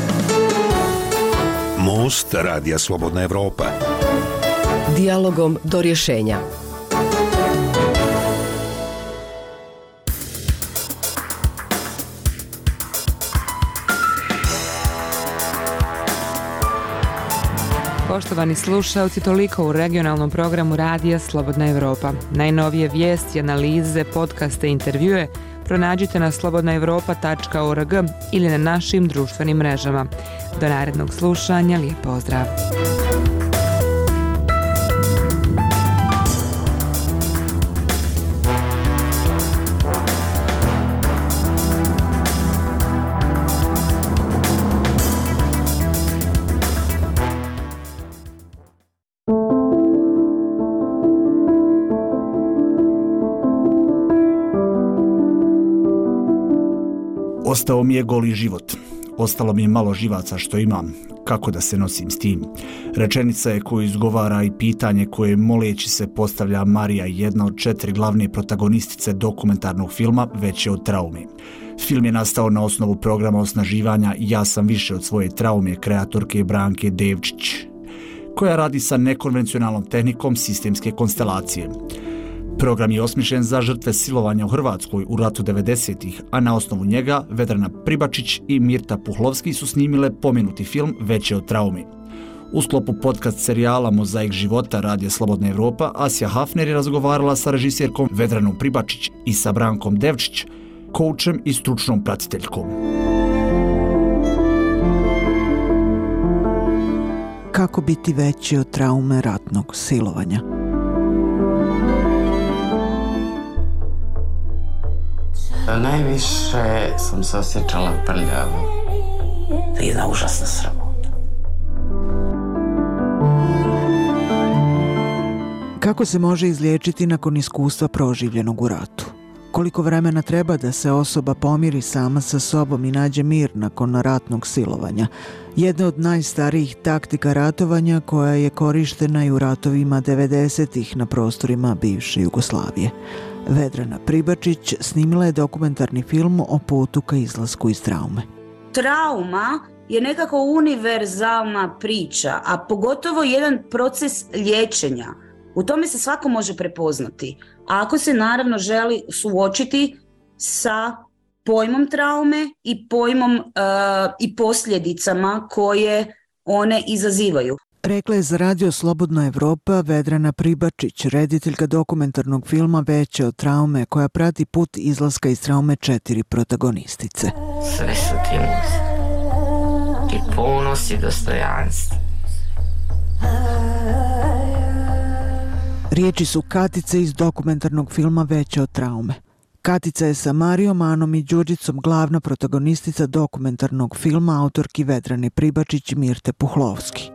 Speaker 2: Most Radija Slobodna Evropa.
Speaker 3: Dijalogom do rješenja.
Speaker 1: Poštovani slušalci, toliko u regionalnom programu Radija Slobodna Evropa. Najnovije vijesti, analize, podcaste i intervjue pronađite na slobodnaevropa.org ili na našim društvenim mrežama. Do narednog slušanja, lijep pozdrav.
Speaker 8: Ostao mi je goli život. Ostalo mi je malo živaca što imam. Kako da se nosim s tim? Rečenica je koju izgovara i pitanje koje moleći se postavlja Marija, jedna od 4 glavne protagonistice dokumentarnog filma Veće od traume. Film je nastao na osnovu programa osnaživanja Ja sam više od svoje traume kreatorke Branke Devčić, koja radi sa nekonvencionalnom tehnikom sistemske konstelacije. Program je osmišljen za žrtve silovanja u Hrvatskoj u ratu 90-ih, a na osnovu njega Vedrana Pribačić i Mirta Puhlovski su snimile pomenuti film Veće od traume. U sklopu podcast serijala Mozaik života Radija Slobodna Evropa, Asja Hafner je razgovarala sa režisjerkom Vedranom Pribačić i sa Brankom Devčić, koučem i stručnom pratiteljkom.
Speaker 9: Kako biti veći od traume ratnog silovanja?
Speaker 10: Najviše sam se osjećala prljavo. Jedna užasna sramota.
Speaker 9: Kako se može izliječiti nakon iskustva proživljenog u ratu? Koliko vremena treba da se osoba pomiri sama sa sobom i nađe mir nakon ratnog silovanja? Jedna od najstarijih taktika ratovanja koja je korištena i u ratovima 90-ih na prostorima bivše Jugoslavije. Vedrana Pribačić snimila je dokumentarni film o putu ka izlasku iz traume.
Speaker 11: Trauma je nekako univerzalna priča, a pogotovo jedan proces liječenja. U tome se svako može prepoznati. Ako se naravno želi suočiti sa pojmom traume i pojmom i posljedicama koje one izazivaju.
Speaker 9: Rekla je za Radio Slobodna Evropa Vedrana Pribačić, rediteljka dokumentarnog filma Veće od traume, koja prati put izlaska iz traume 4 protagonistice.
Speaker 10: Sve su ti muze. I ponos i dostojanstvo.
Speaker 9: Riječi su Katice iz dokumentarnog filma Veće od traume. Katica je sa Marijom, Anom i Đurđicom glavna protagonistica dokumentarnog filma autorki Vedrane Pribačić i Mirte Puhlovski.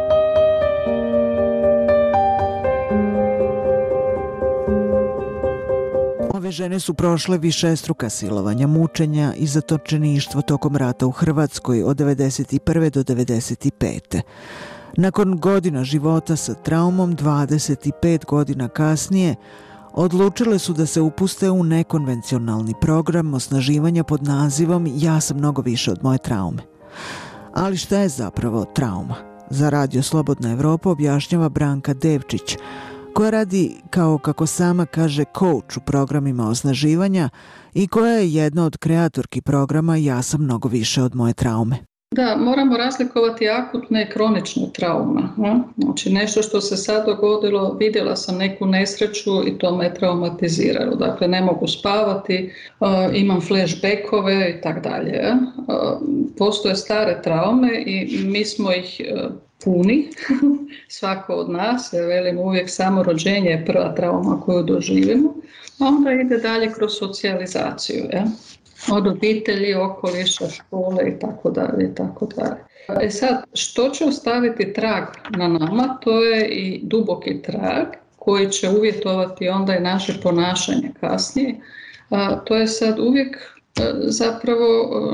Speaker 9: Ove žene su prošle višestruka silovanja, mučenja i zatočeništvo tokom rata u Hrvatskoj od 1991. do 1995. Nakon godina života sa traumom, 25 godina kasnije, odlučile su da se upuste u nekonvencionalni program osnaživanja pod nazivom Ja sam mnogo više od moje traume. Ali šta je zapravo trauma? Za Radio Slobodna Evropa objašnjava Branka Devčić, koja radi, kao kako sama kaže, coach u programima osnaživanja i koja je jedna od kreatorki programa Ja sam mnogo više od moje traume.
Speaker 12: Da, moramo razlikovati akutne i kronične traume. Znači nešto što se sad dogodilo, vidjela sam neku nesreću i to me traumatiziralo. Dakle, ne mogu spavati, imam flashbackove i tako dalje. Postoje stare traume i mi smo ih puni, svako od nas, ja velim uvijek samo rođenje je prva trauma koju doživimo, a onda ide dalje kroz socijalizaciju. Od obitelji, okoliša, škole i tako dalje i tako dalje. Sad, što će ostaviti trag na nama, to je i duboki trag koji će uvjetovati onda i naše ponašanje kasnije. To je sad uvijek zapravo,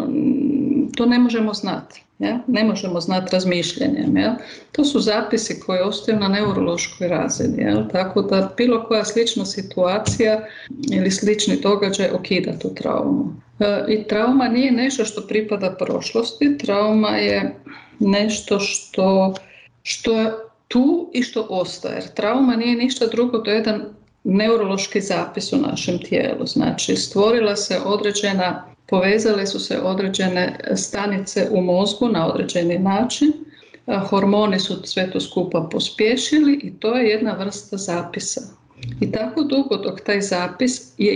Speaker 12: to ne možemo znati. Ne možemo znati razmišljanjem. To su zapisi koji ostaju na neurološkoj razini. Tako da bilo koja slična situacija ili slični događaj okida tu traumu. I trauma nije nešto što pripada prošlosti. Trauma je nešto što je tu i što ostaje. Jer trauma nije ništa drugo do jedan neurološki zapis u našem tijelu. Znači stvorila se povezale su se određene stanice u mozgu na određeni način, hormoni su sve to skupa pospješili i to je jedna vrsta zapisa. I tako dugo dok taj zapis je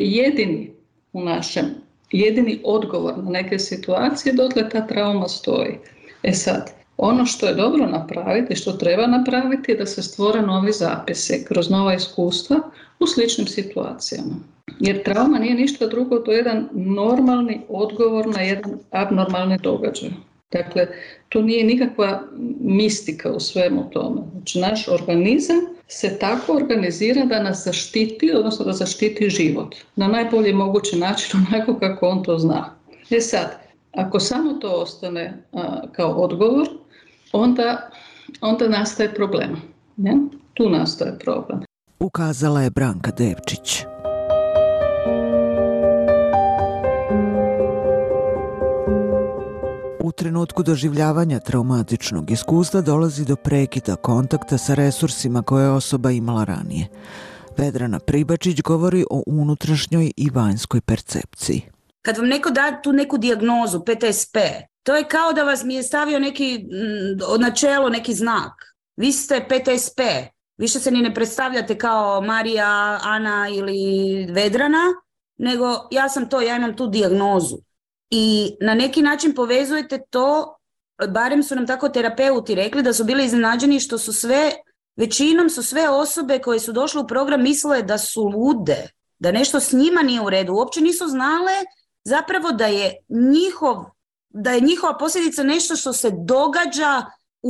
Speaker 12: jedini odgovor na neke situacije, dotle ta trauma stoji. Sad, ono što je dobro napraviti, što treba napraviti je da se stvore novi zapisi kroz nova iskustva u sličnim situacijama. Jer trauma nije ništa drugo do jedan normalni odgovor na jedan abnormalni događaj. Dakle, tu nije nikakva mistika u svemu tome. Znači, naš organizam se tako organizira da nas zaštiti, odnosno da zaštiti život. Na najbolji mogući način, onako kako on to zna. Sad, ako samo to ostane kao odgovor, onda nastaje problem. Ne? Tu nastaje problem.
Speaker 9: Ukazala je Branka Devčić. U trenutku doživljavanja traumatičnog iskustva dolazi do prekida kontakta sa resursima koje je osoba imala ranije. Vedrana Pribačić govori o unutrašnjoj i vanjskoj percepciji.
Speaker 11: Kad vam neko da tu neku dijagnozu, PTSP, to je kao da vas mi je stavio neki na čelo neki znak. Vi ste PTSP, više se ni ne predstavljate kao Marija, Ana ili Vedrana, nego ja sam to, ja imam tu dijagnozu. I na neki način povezujete to, barem su nam tako terapeuti rekli, da su bili iznenađeni što su većinom su sve osobe koje su došle u program mislile da su lude, da nešto s njima nije u redu. Uopće nisu znale zapravo da je njihova posljedica nešto što se događa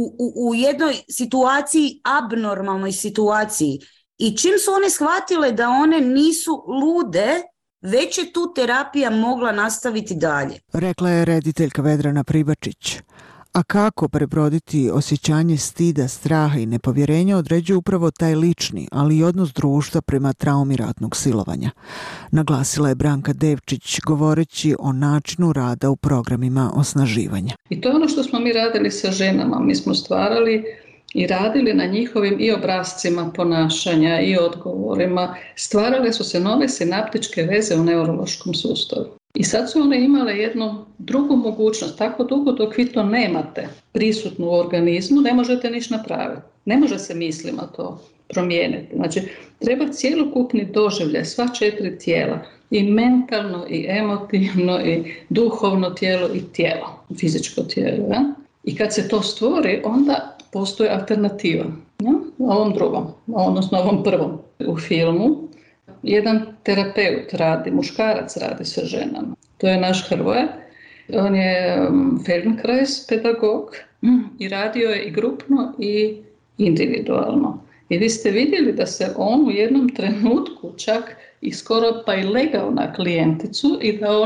Speaker 11: u jednoj situaciji, abnormalnoj situaciji. I čim su one shvatile da one nisu lude, već je tu terapija mogla nastaviti dalje.
Speaker 9: Rekla je rediteljka Vedrana Pribačić. A kako prebroditi osjećanje stida, straha i nepovjerenja određuje upravo taj lični, ali i odnos društva prema traumi ratnog silovanja. Naglasila je Branka Devčić govoreći o načinu rada u programima osnaživanja.
Speaker 12: I to je ono što smo mi radili sa ženama. Mi smo stvarali i radili na njihovim i obrascima ponašanja i odgovorima. Stvarale su se nove sinaptičke veze u neurološkom sustavu. I sad su one imale jednu drugu mogućnost. Tako dugo dok vi to nemate prisutno u organizmu, ne možete ništa napraviti. Ne može se mislima to promijeniti. Znači, treba cjelokupni doživljaj, sva 4 tijela. I mentalno, i emotivno, i duhovno tijelo, i tijelo. Fizičko tijelo. Ja? I kad se to stvori, onda postoji alternativa. Ja? Ovom drugom, odnosno ovom prvom. U filmu jedan terapeut radi, muškarac radi sa ženama. To je naš Hrvoje. On je Feldenkrais pedagog i radio je i grupno i individualno. I vi ste vidjeli da se on u jednom trenutku čak i skoro pa i legao na klijenticu i da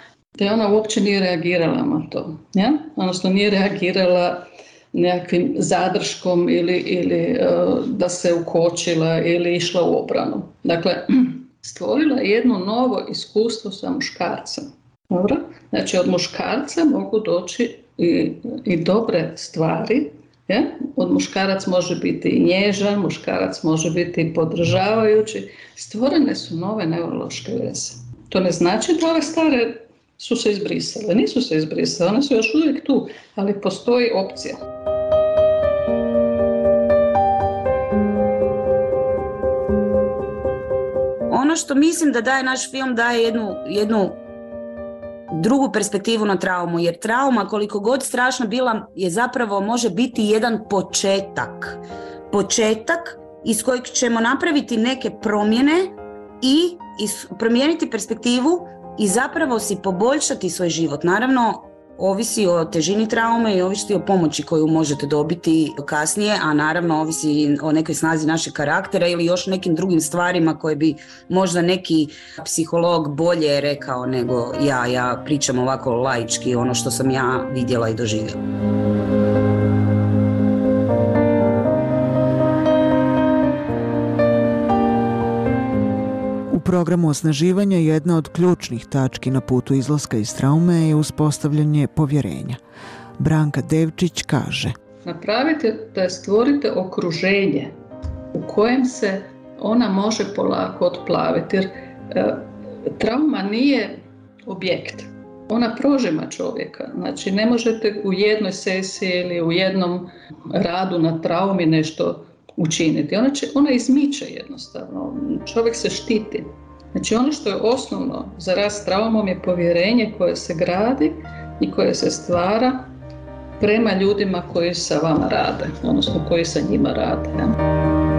Speaker 12: ona uopće nije reagirala na to. Ja? Odnosno nije reagirala nekakvim zadrškom ili da se ukočila ili išla u obranu. Dakle, stvorila je jedno novo iskustvo sa muškarcem. Dobro? Znači, od muškarca mogu doći i dobre stvari. Ja? Od muškarac može biti i nježan, muškarac može biti i podržavajući. Stvorene su nove neurološke veze. To ne znači da ove stare su se izbrisale. Nisu se izbrisale, one su još uvijek tu, ali postoji opcija.
Speaker 11: Ono što mislim da daje naš film, daje jednu drugu perspektivu na traumu, jer trauma, koliko god strašna bila, je zapravo može biti jedan početak iz kojeg ćemo napraviti neke promjene i promijeniti perspektivu i zapravo si poboljšati svoj život. Naravno, ovisi o težini traume i ovisi o pomoći koju možete dobiti kasnije, a naravno ovisi o nekoj snazi našeg karaktera ili još nekim drugim stvarima koje bi možda neki psiholog bolje rekao nego ja. Ja pričam ovako laički, ono što sam ja vidjela i doživjela.
Speaker 9: U programu osnaživanja jedna od ključnih tački na putu izlaska iz traume je uspostavljanje povjerenja. Branka Devčić kaže:
Speaker 12: napravite da stvorite okruženje u kojem se ona može polako otplaviti, jer trauma nije objekt. Ona prožima čovjeka. Znači, ne možete u jednoj sesiji ili u jednom radu na traumi nešto učiniti. Ona izmiče jednostavno. Čovjek se štiti. Znači, ono što je osnovno za rast traumom je povjerenje koje se gradi i koje se stvara prema ljudima koji sa vama rade, odnosno koji sa njima rade. Ja?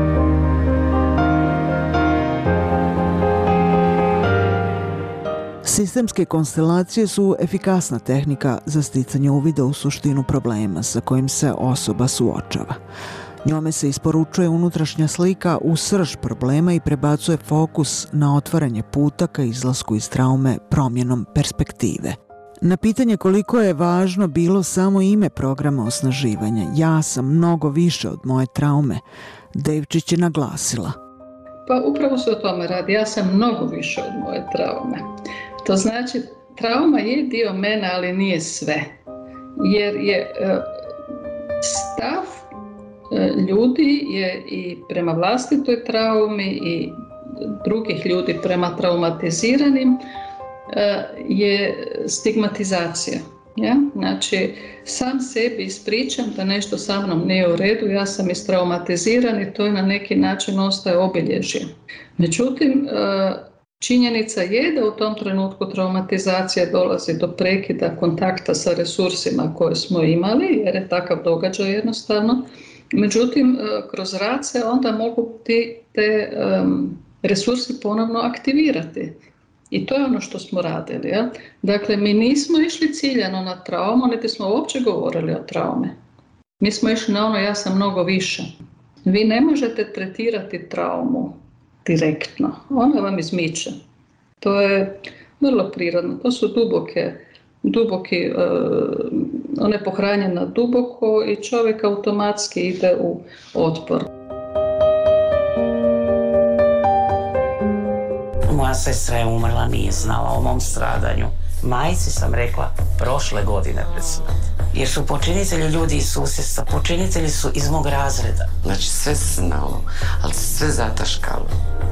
Speaker 9: Sistemske konstelacije su efikasna tehnika za sticanje uvida u suštinu problema sa kojim se osoba suočava. Njome se isporučuje unutrašnja slika u srž problema i prebacuje fokus na otvaranje puta ka izlasku iz traume promjenom perspektive. Na pitanje koliko je važno bilo samo ime programa osnaživanja, ja sam mnogo više od moje traume, Devčić je naglasila.
Speaker 12: Pa upravo se o tome radi, ja sam mnogo više od moje traume. To znači, trauma je dio mene, ali nije sve. Jer je stav ljudi je i prema vlastitoj traumi i drugih ljudi prema traumatiziranim je stigmatizacija. Ja? Znači, sam sebi ispričam da nešto sa mnom nije u redu, ja sam istraumatiziran i to je na neki način ostaje obilježje. Međutim, činjenica je da u tom trenutku traumatizacija dolazi do prekida kontakta sa resursima koje smo imali, jer je takav događaj jednostavno. Međutim, kroz rad se onda mogu te resursi ponovno aktivirati. I to je ono što smo radili. Ja? Dakle, mi nismo išli ciljano na traumu, niti smo uopće govorili o traume. Mi smo išli na ono ja sam mnogo više. Vi ne možete tretirati traumu direktno. Ona vam izmiče. To je vrlo prirodno. To su duboki, ona je pohranjena duboko i čovjek automatski ide u otpor.
Speaker 13: Moja sestra je umrla, nije znala o mom stradanju. Majci sam rekla prošle godine pred smrt. Jer su počinitelji ljudi iz susjedstva, počinitelji su iz mog razreda.
Speaker 10: Znači sve se znalo, ali se sve zataškalo.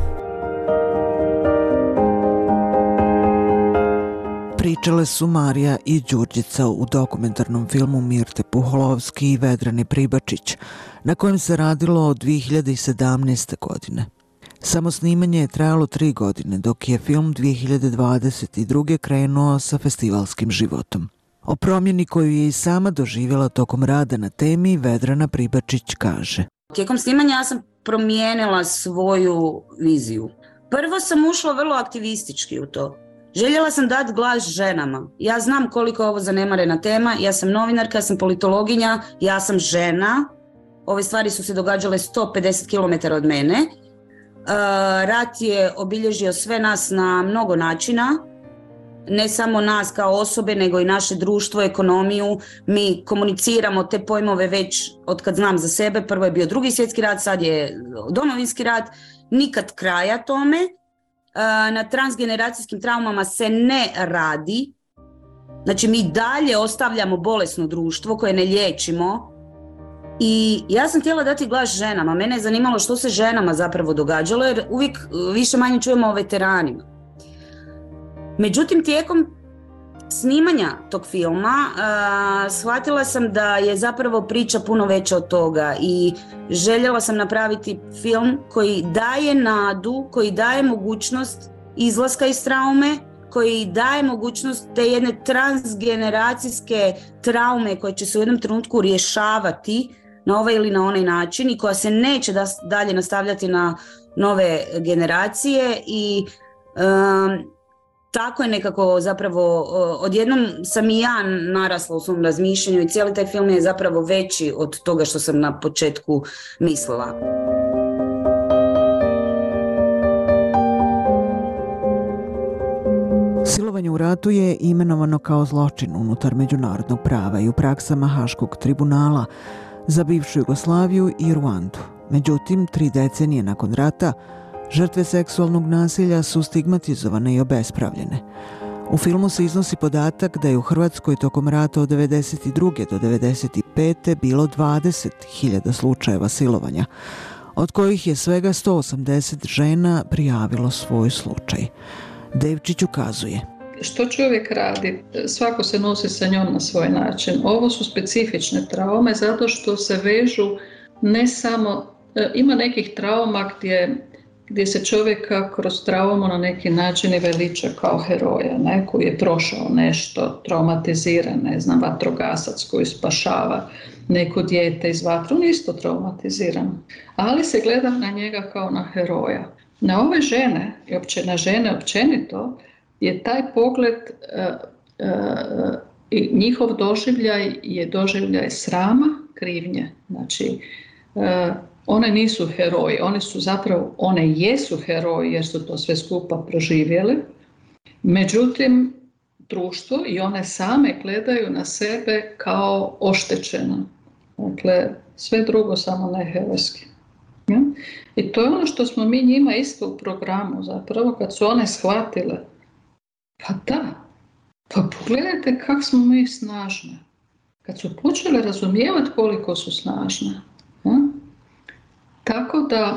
Speaker 9: Pričale su Marija i Đurđica u dokumentarnom filmu Mirte Puholovski i Vedrane Pribačić, na kojem se radilo od 2017. godine. Samo snimanje je trajalo 3 godine, dok je film 2022. krenuo sa festivalskim životom. O promjeni koju je i sama doživjela tokom rada na temi, Vedrana Pribačić kaže.
Speaker 11: Tijekom snimanja ja sam promijenila svoju viziju. Prvo sam ušla vrlo aktivistički u to. Željela sam dati glas ženama. Ja znam koliko je ovo zanemarena tema, ja sam novinarka, ja sam politologinja, ja sam žena. Ove stvari su se događale 150 km od mene. Rat je obilježio sve nas na mnogo načina, ne samo nas kao osobe, nego i naše društvo, ekonomiju. Mi komuniciramo te pojmove već od kad znam za sebe. Prvo je bio Drugi svjetski rat, sad je Domovinski rat. Nikad kraja tome. Na transgeneracijskim traumama se ne radi. Znači mi dalje ostavljamo bolesno društvo koje ne liječimo. I ja sam htjela dati glas ženama. Mene je zanimalo što se ženama zapravo događalo, jer uvijek više manje čujemo o veteranima. Međutim, tijekom snimanja tog filma shvatila sam da je zapravo priča puno veća od toga i željela sam napraviti film koji daje nadu, koji daje mogućnost izlaska iz traume, koji daje mogućnost te jedne transgeneracijske traume koje će se u jednom trenutku rješavati na ovaj ili na onaj način i koja se neće dalje nastavljati na nove generacije i tako je nekako zapravo odjednom sam i ja narasla u svom razmišljanju i cijeli taj film je zapravo veći od toga što sam na početku mislila.
Speaker 9: Silovanje u ratu je imenovano kao zločin unutar međunarodnog prava i u praksama Haškog tribunala za bivšu Jugoslaviju i Ruandu. Međutim, 3 decenije nakon rata, žrtve seksualnog nasilja su stigmatizovane i obespravljene. U filmu se iznosi podatak da je u Hrvatskoj tokom rata od 1992. do 1995. bilo 20.000 slučajeva silovanja, od kojih je svega 180 žena prijavilo svoj slučaj. Devčić ukazuje.
Speaker 12: Što čovjek radi? Svako se nosi sa njom na svoj način. Ovo su specifične traume zato što se vežu ne samo... Ima nekih trauma gdje se čovjeka kroz traumu na neki način i veliča kao heroja, ne? Koji je prošao nešto, traumatiziran, ne znam, vatrogasac koji spašava neko dijete iz vatre, on je isto traumatiziran. Ali se gleda na njega kao na heroja. Na ove žene, i na žene općenito, je taj pogled i njihov doživljaj je doživljaj srama, krivnje. Znači, one nisu heroji, one jesu heroji jer su to sve skupa proživjeli. Međutim, društvo i one same gledaju na sebe kao oštećene. Dakle, sve drugo samo ne herojski. Ja? I to je ono što smo mi njima isto u programu zapravo, kad su one shvatile, pa da, pa pogledajte kako smo mi snažne. Kad su počele razumijevati koliko su snažne. Ja? Tako da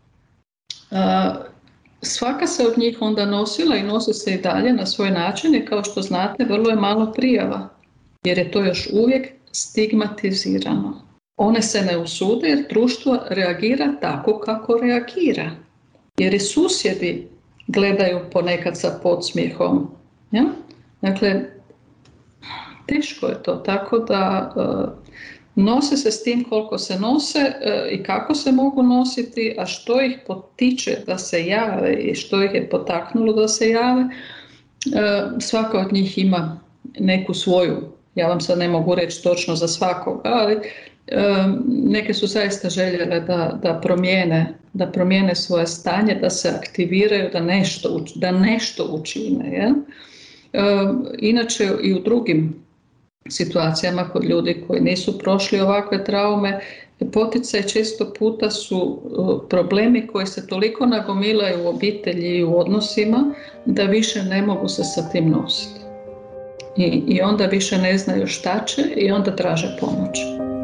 Speaker 12: svaka se od njih onda nosila i nosi se i dalje na svoj način i kao što znate vrlo je malo prijava jer je to još uvijek stigmatizirano. One se ne usude jer društvo reagira tako kako reagira. Jer i susjedi gledaju ponekad sa podsmijehom. Ja? Dakle, teško je to, tako da nose se s tim koliko se nose i kako se mogu nositi, a što ih potiče da se jave i što ih je potaknulo da se jave. Svaka od njih ima neku svoju, ja vam sad ne mogu reći točno za svakoga, ali neke su zaista željele da promijene svoje stanje, da se aktiviraju, da nešto učine. Ja? Inače i u drugim situacijama kod ljudi koji nisu prošli ovakve traume, poticaj često puta su problemi koji se toliko nagomilaju u obitelji i u odnosima da više ne mogu se sa tim nositi. I onda više ne znaju šta će i onda traže pomoć.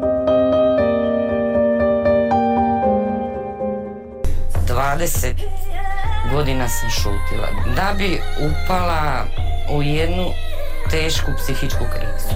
Speaker 13: Godina sam šutila da bi upala u jednu tešku psihičku krizu.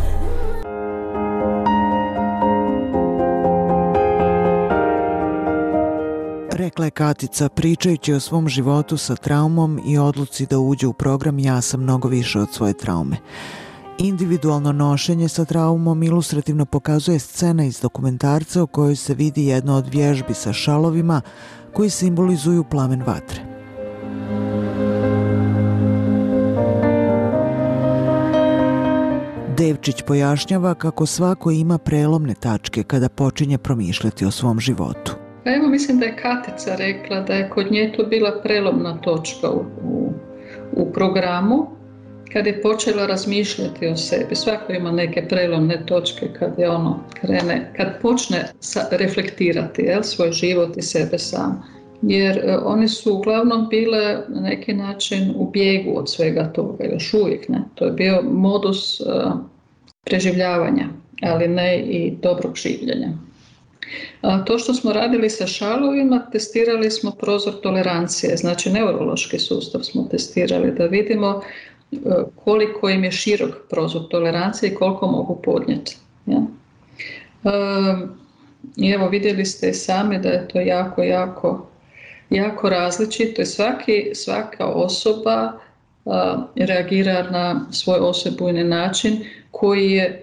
Speaker 9: Rekla je Katica pričajući o svom životu sa traumom i odluci da uđe u program Ja sam mnogo više od svoje traume. Individualno nošenje sa traumom ilustrativno pokazuje scena iz dokumentarca u kojoj se vidi jedna od vježbi sa šalovima koji simbolizuju plamen vatre. Devčić pojašnjava kako svako ima prelomne tačke kada počinje promišljati o svom životu.
Speaker 12: Pa evo, mislim da je Katica rekla da je kod nje to bila prelomna točka u programu kad je počela razmišljati o sebi. Svako ima neke prelomne točke kad je krene, kad počne reflektirati svoj život i sebe sam. Jer one su uglavnom bile na neki način u bijegu od svega toga, još uvijek ne. To je bio modus preživljavanja, ali ne i dobrog življenja. To što smo radili sa šalovima, testirali smo prozor tolerancije, znači neurološki sustav smo testirali da vidimo koliko im je širok prozor tolerancije i koliko mogu podnijeti. Ja? I evo, vidjeli ste sami da je to jako različito i svaka osoba reagira na svoj osebujni način koji je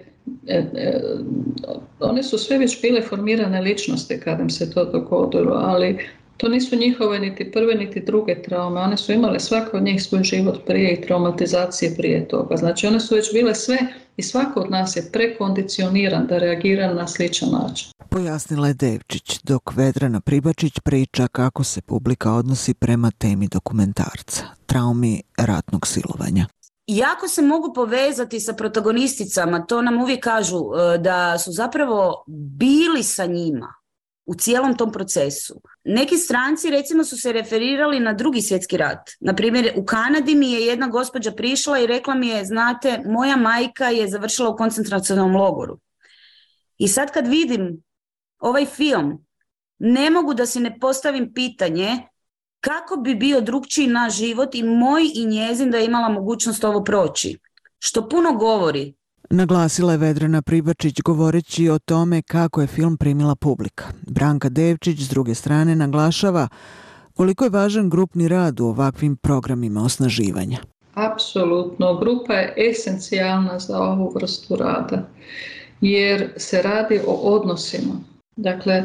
Speaker 12: one su sve već bile formirane ličnosti kad im se to dogodilo, ali to nisu njihove niti prve niti druge traume. One su imale svaka od njih svoj život prije i traumatizacije prije toga. Znači one su već bile sve i svako od nas je prekondicioniran da reagira na sličan način.
Speaker 9: Pojasnila je Devčić, dok Vedrana Pribačić priča kako se publika odnosi prema temi dokumentarca, traumi ratnog silovanja.
Speaker 11: Jako se mogu povezati sa protagonisticama, to nam uvijek kažu da su zapravo bili sa njima u cijelom tom procesu. Neki stranci recimo su se referirali na Drugi svjetski rat. Naprimjer, u Kanadi mi je jedna gospođa prišla i rekla mi je, znate, moja majka je završila u koncentracionom logoru. I sad kad vidim ovaj film, ne mogu da si ne postavim pitanje kako bi bio drukčiji naš život i moj i njezin da je imala mogućnost ovo proći. Što puno govori.
Speaker 9: Naglasila je Vedrana Pribačić govoreći o tome kako je film primila publika. Branka Devčić s druge strane naglašava koliko je važan grupni rad u ovakvim programima osnaživanja.
Speaker 12: Apsolutno, grupa je esencijalna za ovu vrstu rada jer se radi o odnosima. Dakle,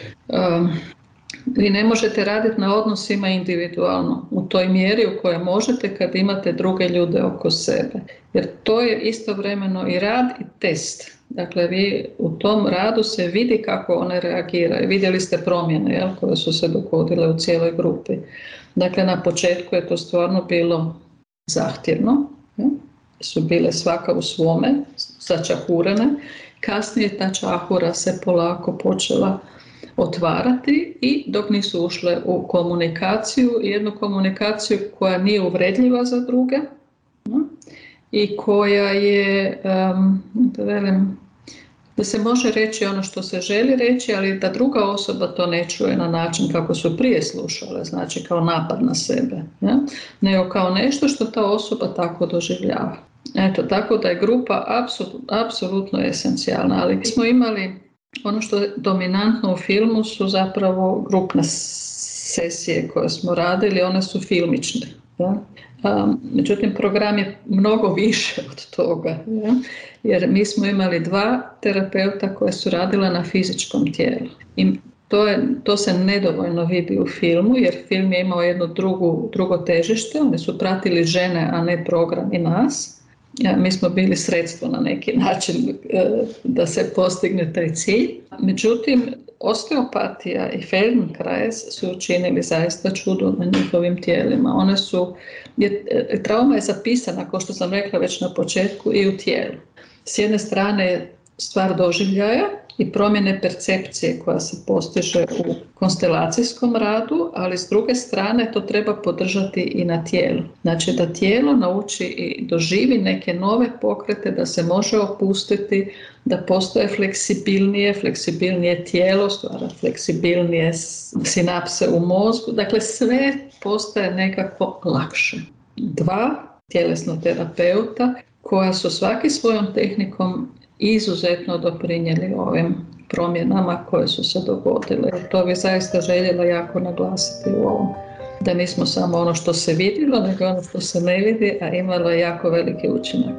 Speaker 12: vi ne možete raditi na odnosima individualno u toj mjeri u kojoj možete kad imate druge ljude oko sebe. Jer to je istovremeno i rad i test. Dakle, vi u tom radu se vidi kako one reagiraju. Vidjeli ste promjene koje su se dogodile u cijeloj grupi. Dakle, na početku je to stvarno bilo zahtjevno. su bile svaka u svome, začahurene. Kasnije ta čahura se polako počela otvarati i dok nisu ušle u komunikaciju, jednu komunikaciju koja nije uvredljiva za druge i koja je, da se može reći ono što se želi reći, ali da druga osoba to ne čuje na način kako su prije slušale, znači kao napad na sebe, nego kao nešto što ta osoba tako doživljava. Eto, tako da je grupa apsolutno esencijalna, ali smo imali ono što je dominantno u filmu su zapravo grupne sesije koje smo radili, one su filmične. Međutim, program je mnogo više od toga, jer mi smo imali 2 terapeuta koje su radila na fizičkom tijelu. I to se nedovoljno vidi u filmu, jer film je imao jedno drugo težište, oni su pratili žene, a ne program i nas. Mi smo bili sredstvo na neki način da se postigne taj cilj. Međutim, osteopatija i Feldenkrais su učinili zaista čudo na njihovim tijelima. Trauma je zapisana, kao što sam rekla već na početku, i u tijelu. S jedne strane je stvar doživljaja i promjene percepcije koja se postiže u konstelacijskom radu, ali s druge strane to treba podržati i na tijelu. Znači da tijelo nauči i doživi neke nove pokrete, da se može opustiti, da postoje fleksibilnije tijelo, stvara fleksibilnije sinapse u mozgu. Dakle, sve postaje nekako lakše. 2 tjelesno terapeuta koja su svaki svojom tehnikom izuzetno doprinijeli ovim promjenama koje su se dogodile. To bi zaista željela jako naglasiti u ovom. Da nismo samo ono što se vidjelo, nego ono što se ne vidi, a imalo je jako veliki učinak.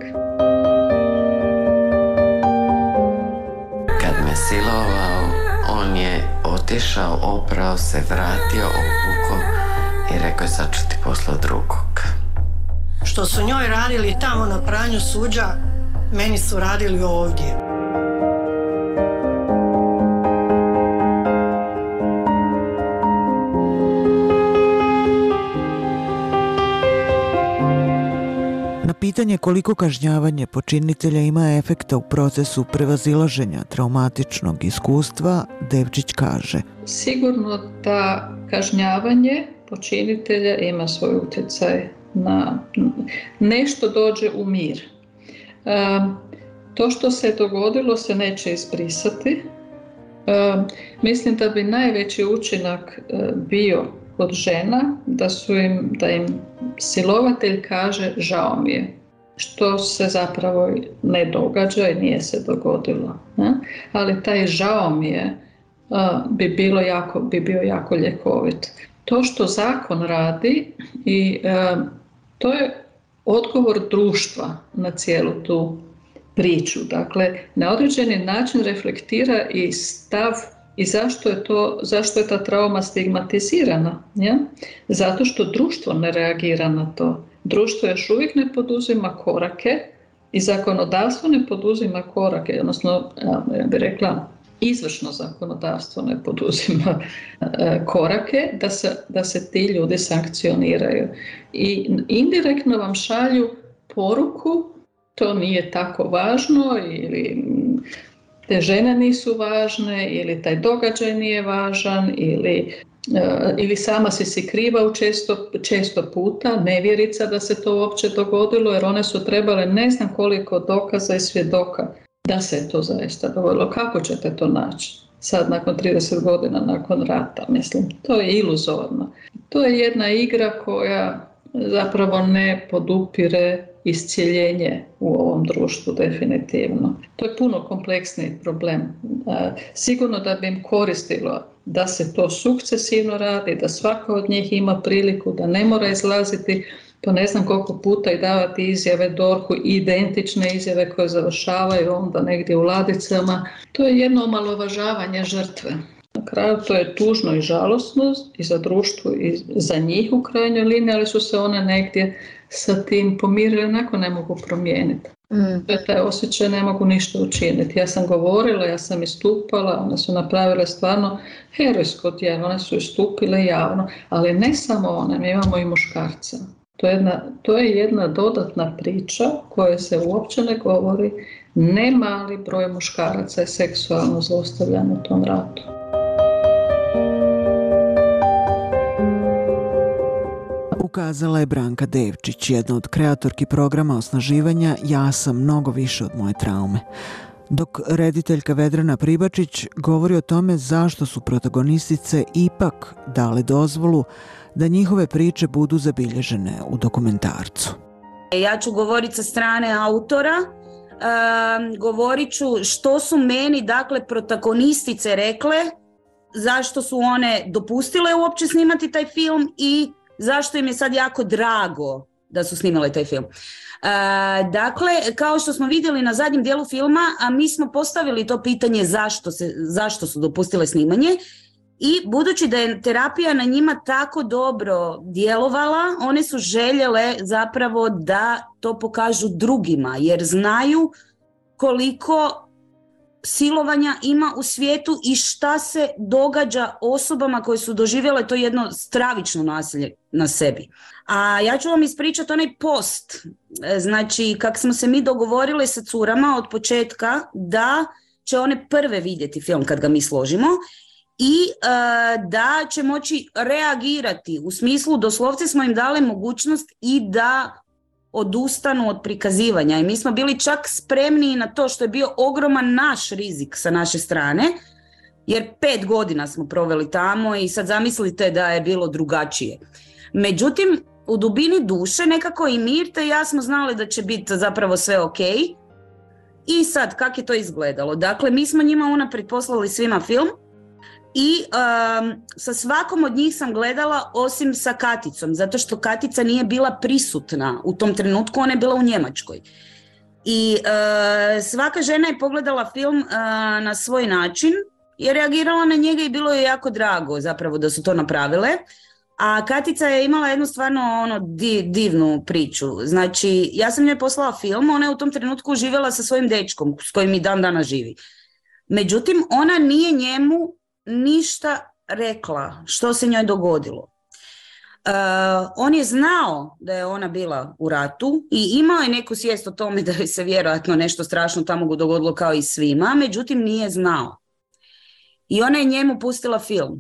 Speaker 10: Kad me silovao, on je otišao, oprao se, vratio, obukao i rekao je sad ću ti poslati drugog.
Speaker 14: Što su njoj radili tamo na pranju suđa, meni su radili ovdje.
Speaker 9: Na pitanje koliko kažnjavanje počinitelja ima efekta u procesu prevazilaženja traumatičnog iskustva, Devčić kaže:
Speaker 12: Sigurno da kažnjavanje počinitelja ima svoj utjecaj na nešto dođe u mir. To što se dogodilo se neće izbrisati. Mislim da bi najveći učinak bio kod žena da im silovatelj kaže žao mi je, što se zapravo ne događa i nije se dogodilo. Ali taj žao mi je bi bio jako ljekovit. To što zakon radi i to je odgovor društva na cijelu tu priču. Dakle, na određeni način reflektira i stav i zašto je ta trauma stigmatizirana. Ja? Zato što društvo ne reagira na to. Društvo još uvijek ne poduzima korake i zakonodavstvo ne poduzima korake, odnosno, ja bih rekla, izvršno zakonodavstvo ne poduzima korake da se ti ljudi sankcioniraju. I indirektno vam šalju poruku, to nije tako važno, ili te žene nisu važne, ili taj događaj nije važan, ili sama si kriva u često puta, nevjerica da se to uopće dogodilo, jer one su trebale ne znam koliko dokaza i svjedoka da se je to zaista dogodilo. Kako ćete to naći? Sad nakon 30 godina nakon rata, mislim, to je iluzorno. To je jedna igra koja zapravo ne podupire iscjeljenje u ovom društvu definitivno. To je puno kompleksniji problem. Sigurno da bi im koristilo da se to sukcesivno radi, da svaka od njih ima priliku, da ne mora izlaziti po ne znam koliko puta i davati izjave DORH-u, identične izjave koje završavaju onda negdje u ladicama. To je jedno omalovažavanje žrtve. Na kraju to je tužno i žalosno i za društvo i za njih u krajnjoj liniji, ali su se one negdje sa tim pomirile, onako ne mogu promijeniti. To je taj osjećaj, ne mogu ništa učiniti. Ja sam govorila, ja sam istupala, one su napravile stvarno herojsko djelo, one su istupile javno, ali ne samo one, mi imamo i muškarca. To je jedna dodatna priča koja se uopće ne govori. Ne mali broj muškaraca je seksualno zlostavljan u tom ratu.
Speaker 9: Ukazala je Branka Devčić, jedna od kreatorki programa osnaživanja Ja sam mnogo više od moje traume. Dok rediteljka Vedrana Pribačić govori o tome zašto su protagonistice ipak dale dozvolu da njihove priče budu zabilježene u dokumentarcu.
Speaker 11: Ja ću govoriti sa strane autora, govorit ću što su meni, dakle, protagonistice rekle, zašto su one dopustile uopće snimati taj film i zašto im je sad jako drago da su snimale taj film. Dakle, kao što smo vidjeli na zadnjem dijelu filma, a mi smo postavili to pitanje zašto su dopustile snimanje i budući da je terapija na njima tako dobro djelovala, one su željele zapravo da to pokažu drugima, jer znaju koliko silovanja ima u svijetu i šta se događa osobama koje su doživjele to jedno stravično nasilje na sebi. A ja ću vam ispričati onaj post. Znači, kako smo se mi dogovorile sa curama od početka da će one prve vidjeti film kad ga mi složimo i da će moći reagirati. U smislu, doslovce smo im dali mogućnost i da odustanu od prikazivanja i mi smo bili čak spremni na to, što je bio ogroman naš rizik sa naše strane, jer 5 godina smo proveli tamo i sad zamislite da je bilo drugačije. Međutim, u dubini duše nekako i Mirta i ja smo znali da će biti zapravo sve ok. I sad, kako je to izgledalo? Dakle, mi smo njima unaprijed poslali svima film i sa svakom od njih sam gledala osim sa Katicom, zato što Katica nije bila prisutna u tom trenutku, ona je bila u Njemačkoj. I svaka žena je pogledala film na svoj način, je reagirala na njega i bilo je jako drago zapravo da su to napravile. A Katica je imala jednu stvarno divnu priču. Znači, ja sam njoj poslala film, ona je u tom trenutku živjela sa svojim dečkom s kojim i dan danas živi. Međutim, ona nije njemu ništa rekla što se njoj dogodilo. On je znao da je ona bila u ratu i imao je neku svijest o tome da je se vjerojatno nešto strašno tamo dogodilo kao i svima, međutim nije znao. I ona je njemu pustila film.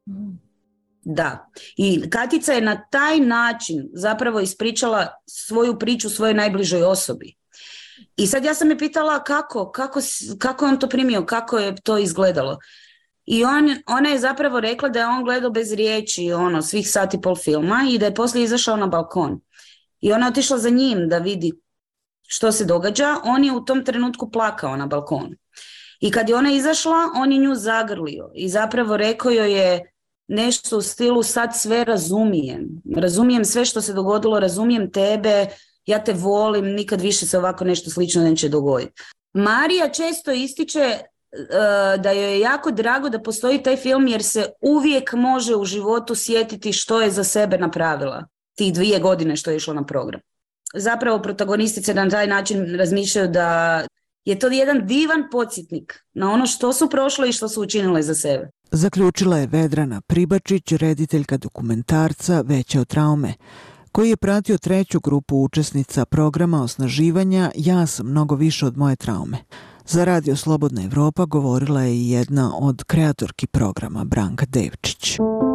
Speaker 11: Da. I Katica je na taj način zapravo ispričala svoju priču svojoj najbližoj osobi. I sad ja sam je pitala kako je on to primio, kako je to izgledalo. I ona je zapravo rekla da je on gledao bez riječi svih sat i pol filma i da je poslije izašao na balkon. I ona je otišla za njim da vidi što se događa. On je u tom trenutku plakao na balkonu. I kad je ona izašla, on je nju zagrlio i zapravo rekao joj je nešto u stilu sad sve razumijem. Razumijem sve što se dogodilo, razumijem tebe, ja te volim, nikad više se ovako nešto slično neće dogoditi. Marija često ističe da joj je jako drago da postoji taj film jer se uvijek može u životu sjetiti što je za sebe napravila tih 2 godine što je išla na program. Zapravo protagonistice na taj način razmišljaju da je to jedan divan podsjetnik na ono što su prošle i što su učinile za sebe.
Speaker 9: Zaključila je Vedrana Pribačić, rediteljka dokumentarca Veće od traume, koji je pratio 3. grupu učesnica programa osnaživanja Ja sam mnogo više od moje traume. Za Radio Slobodna Evropa govorila je i jedna od kreatorki programa, Branka Devčić.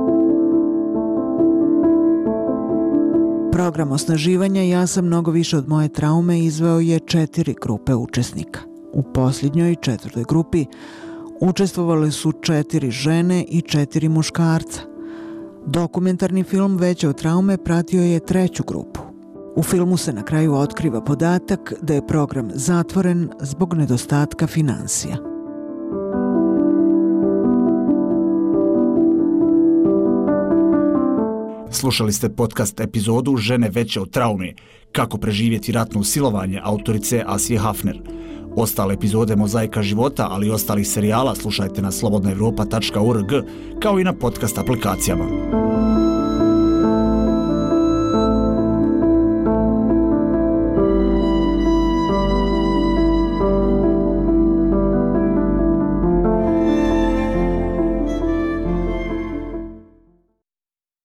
Speaker 9: Program osnaživanja Ja sam mnogo više od moje traume izveo je 4 grupe učesnika. U posljednjoj 4. grupi učestvovale su 4 žene i 4 muškarca. Dokumentarni film Veće od traume pratio je 3. grupu. U filmu se na kraju otkriva podatak da je program zatvoren zbog nedostatka finansija.
Speaker 8: Slušali ste podcast epizodu Žene veće od traume, kako preživjeti ratno silovanje autorice Asije Hafner. Ostale epizode Mozaika života, ali i ostalih serijala slušajte na slobodnaevropa.org, kao i na podcast aplikacijama.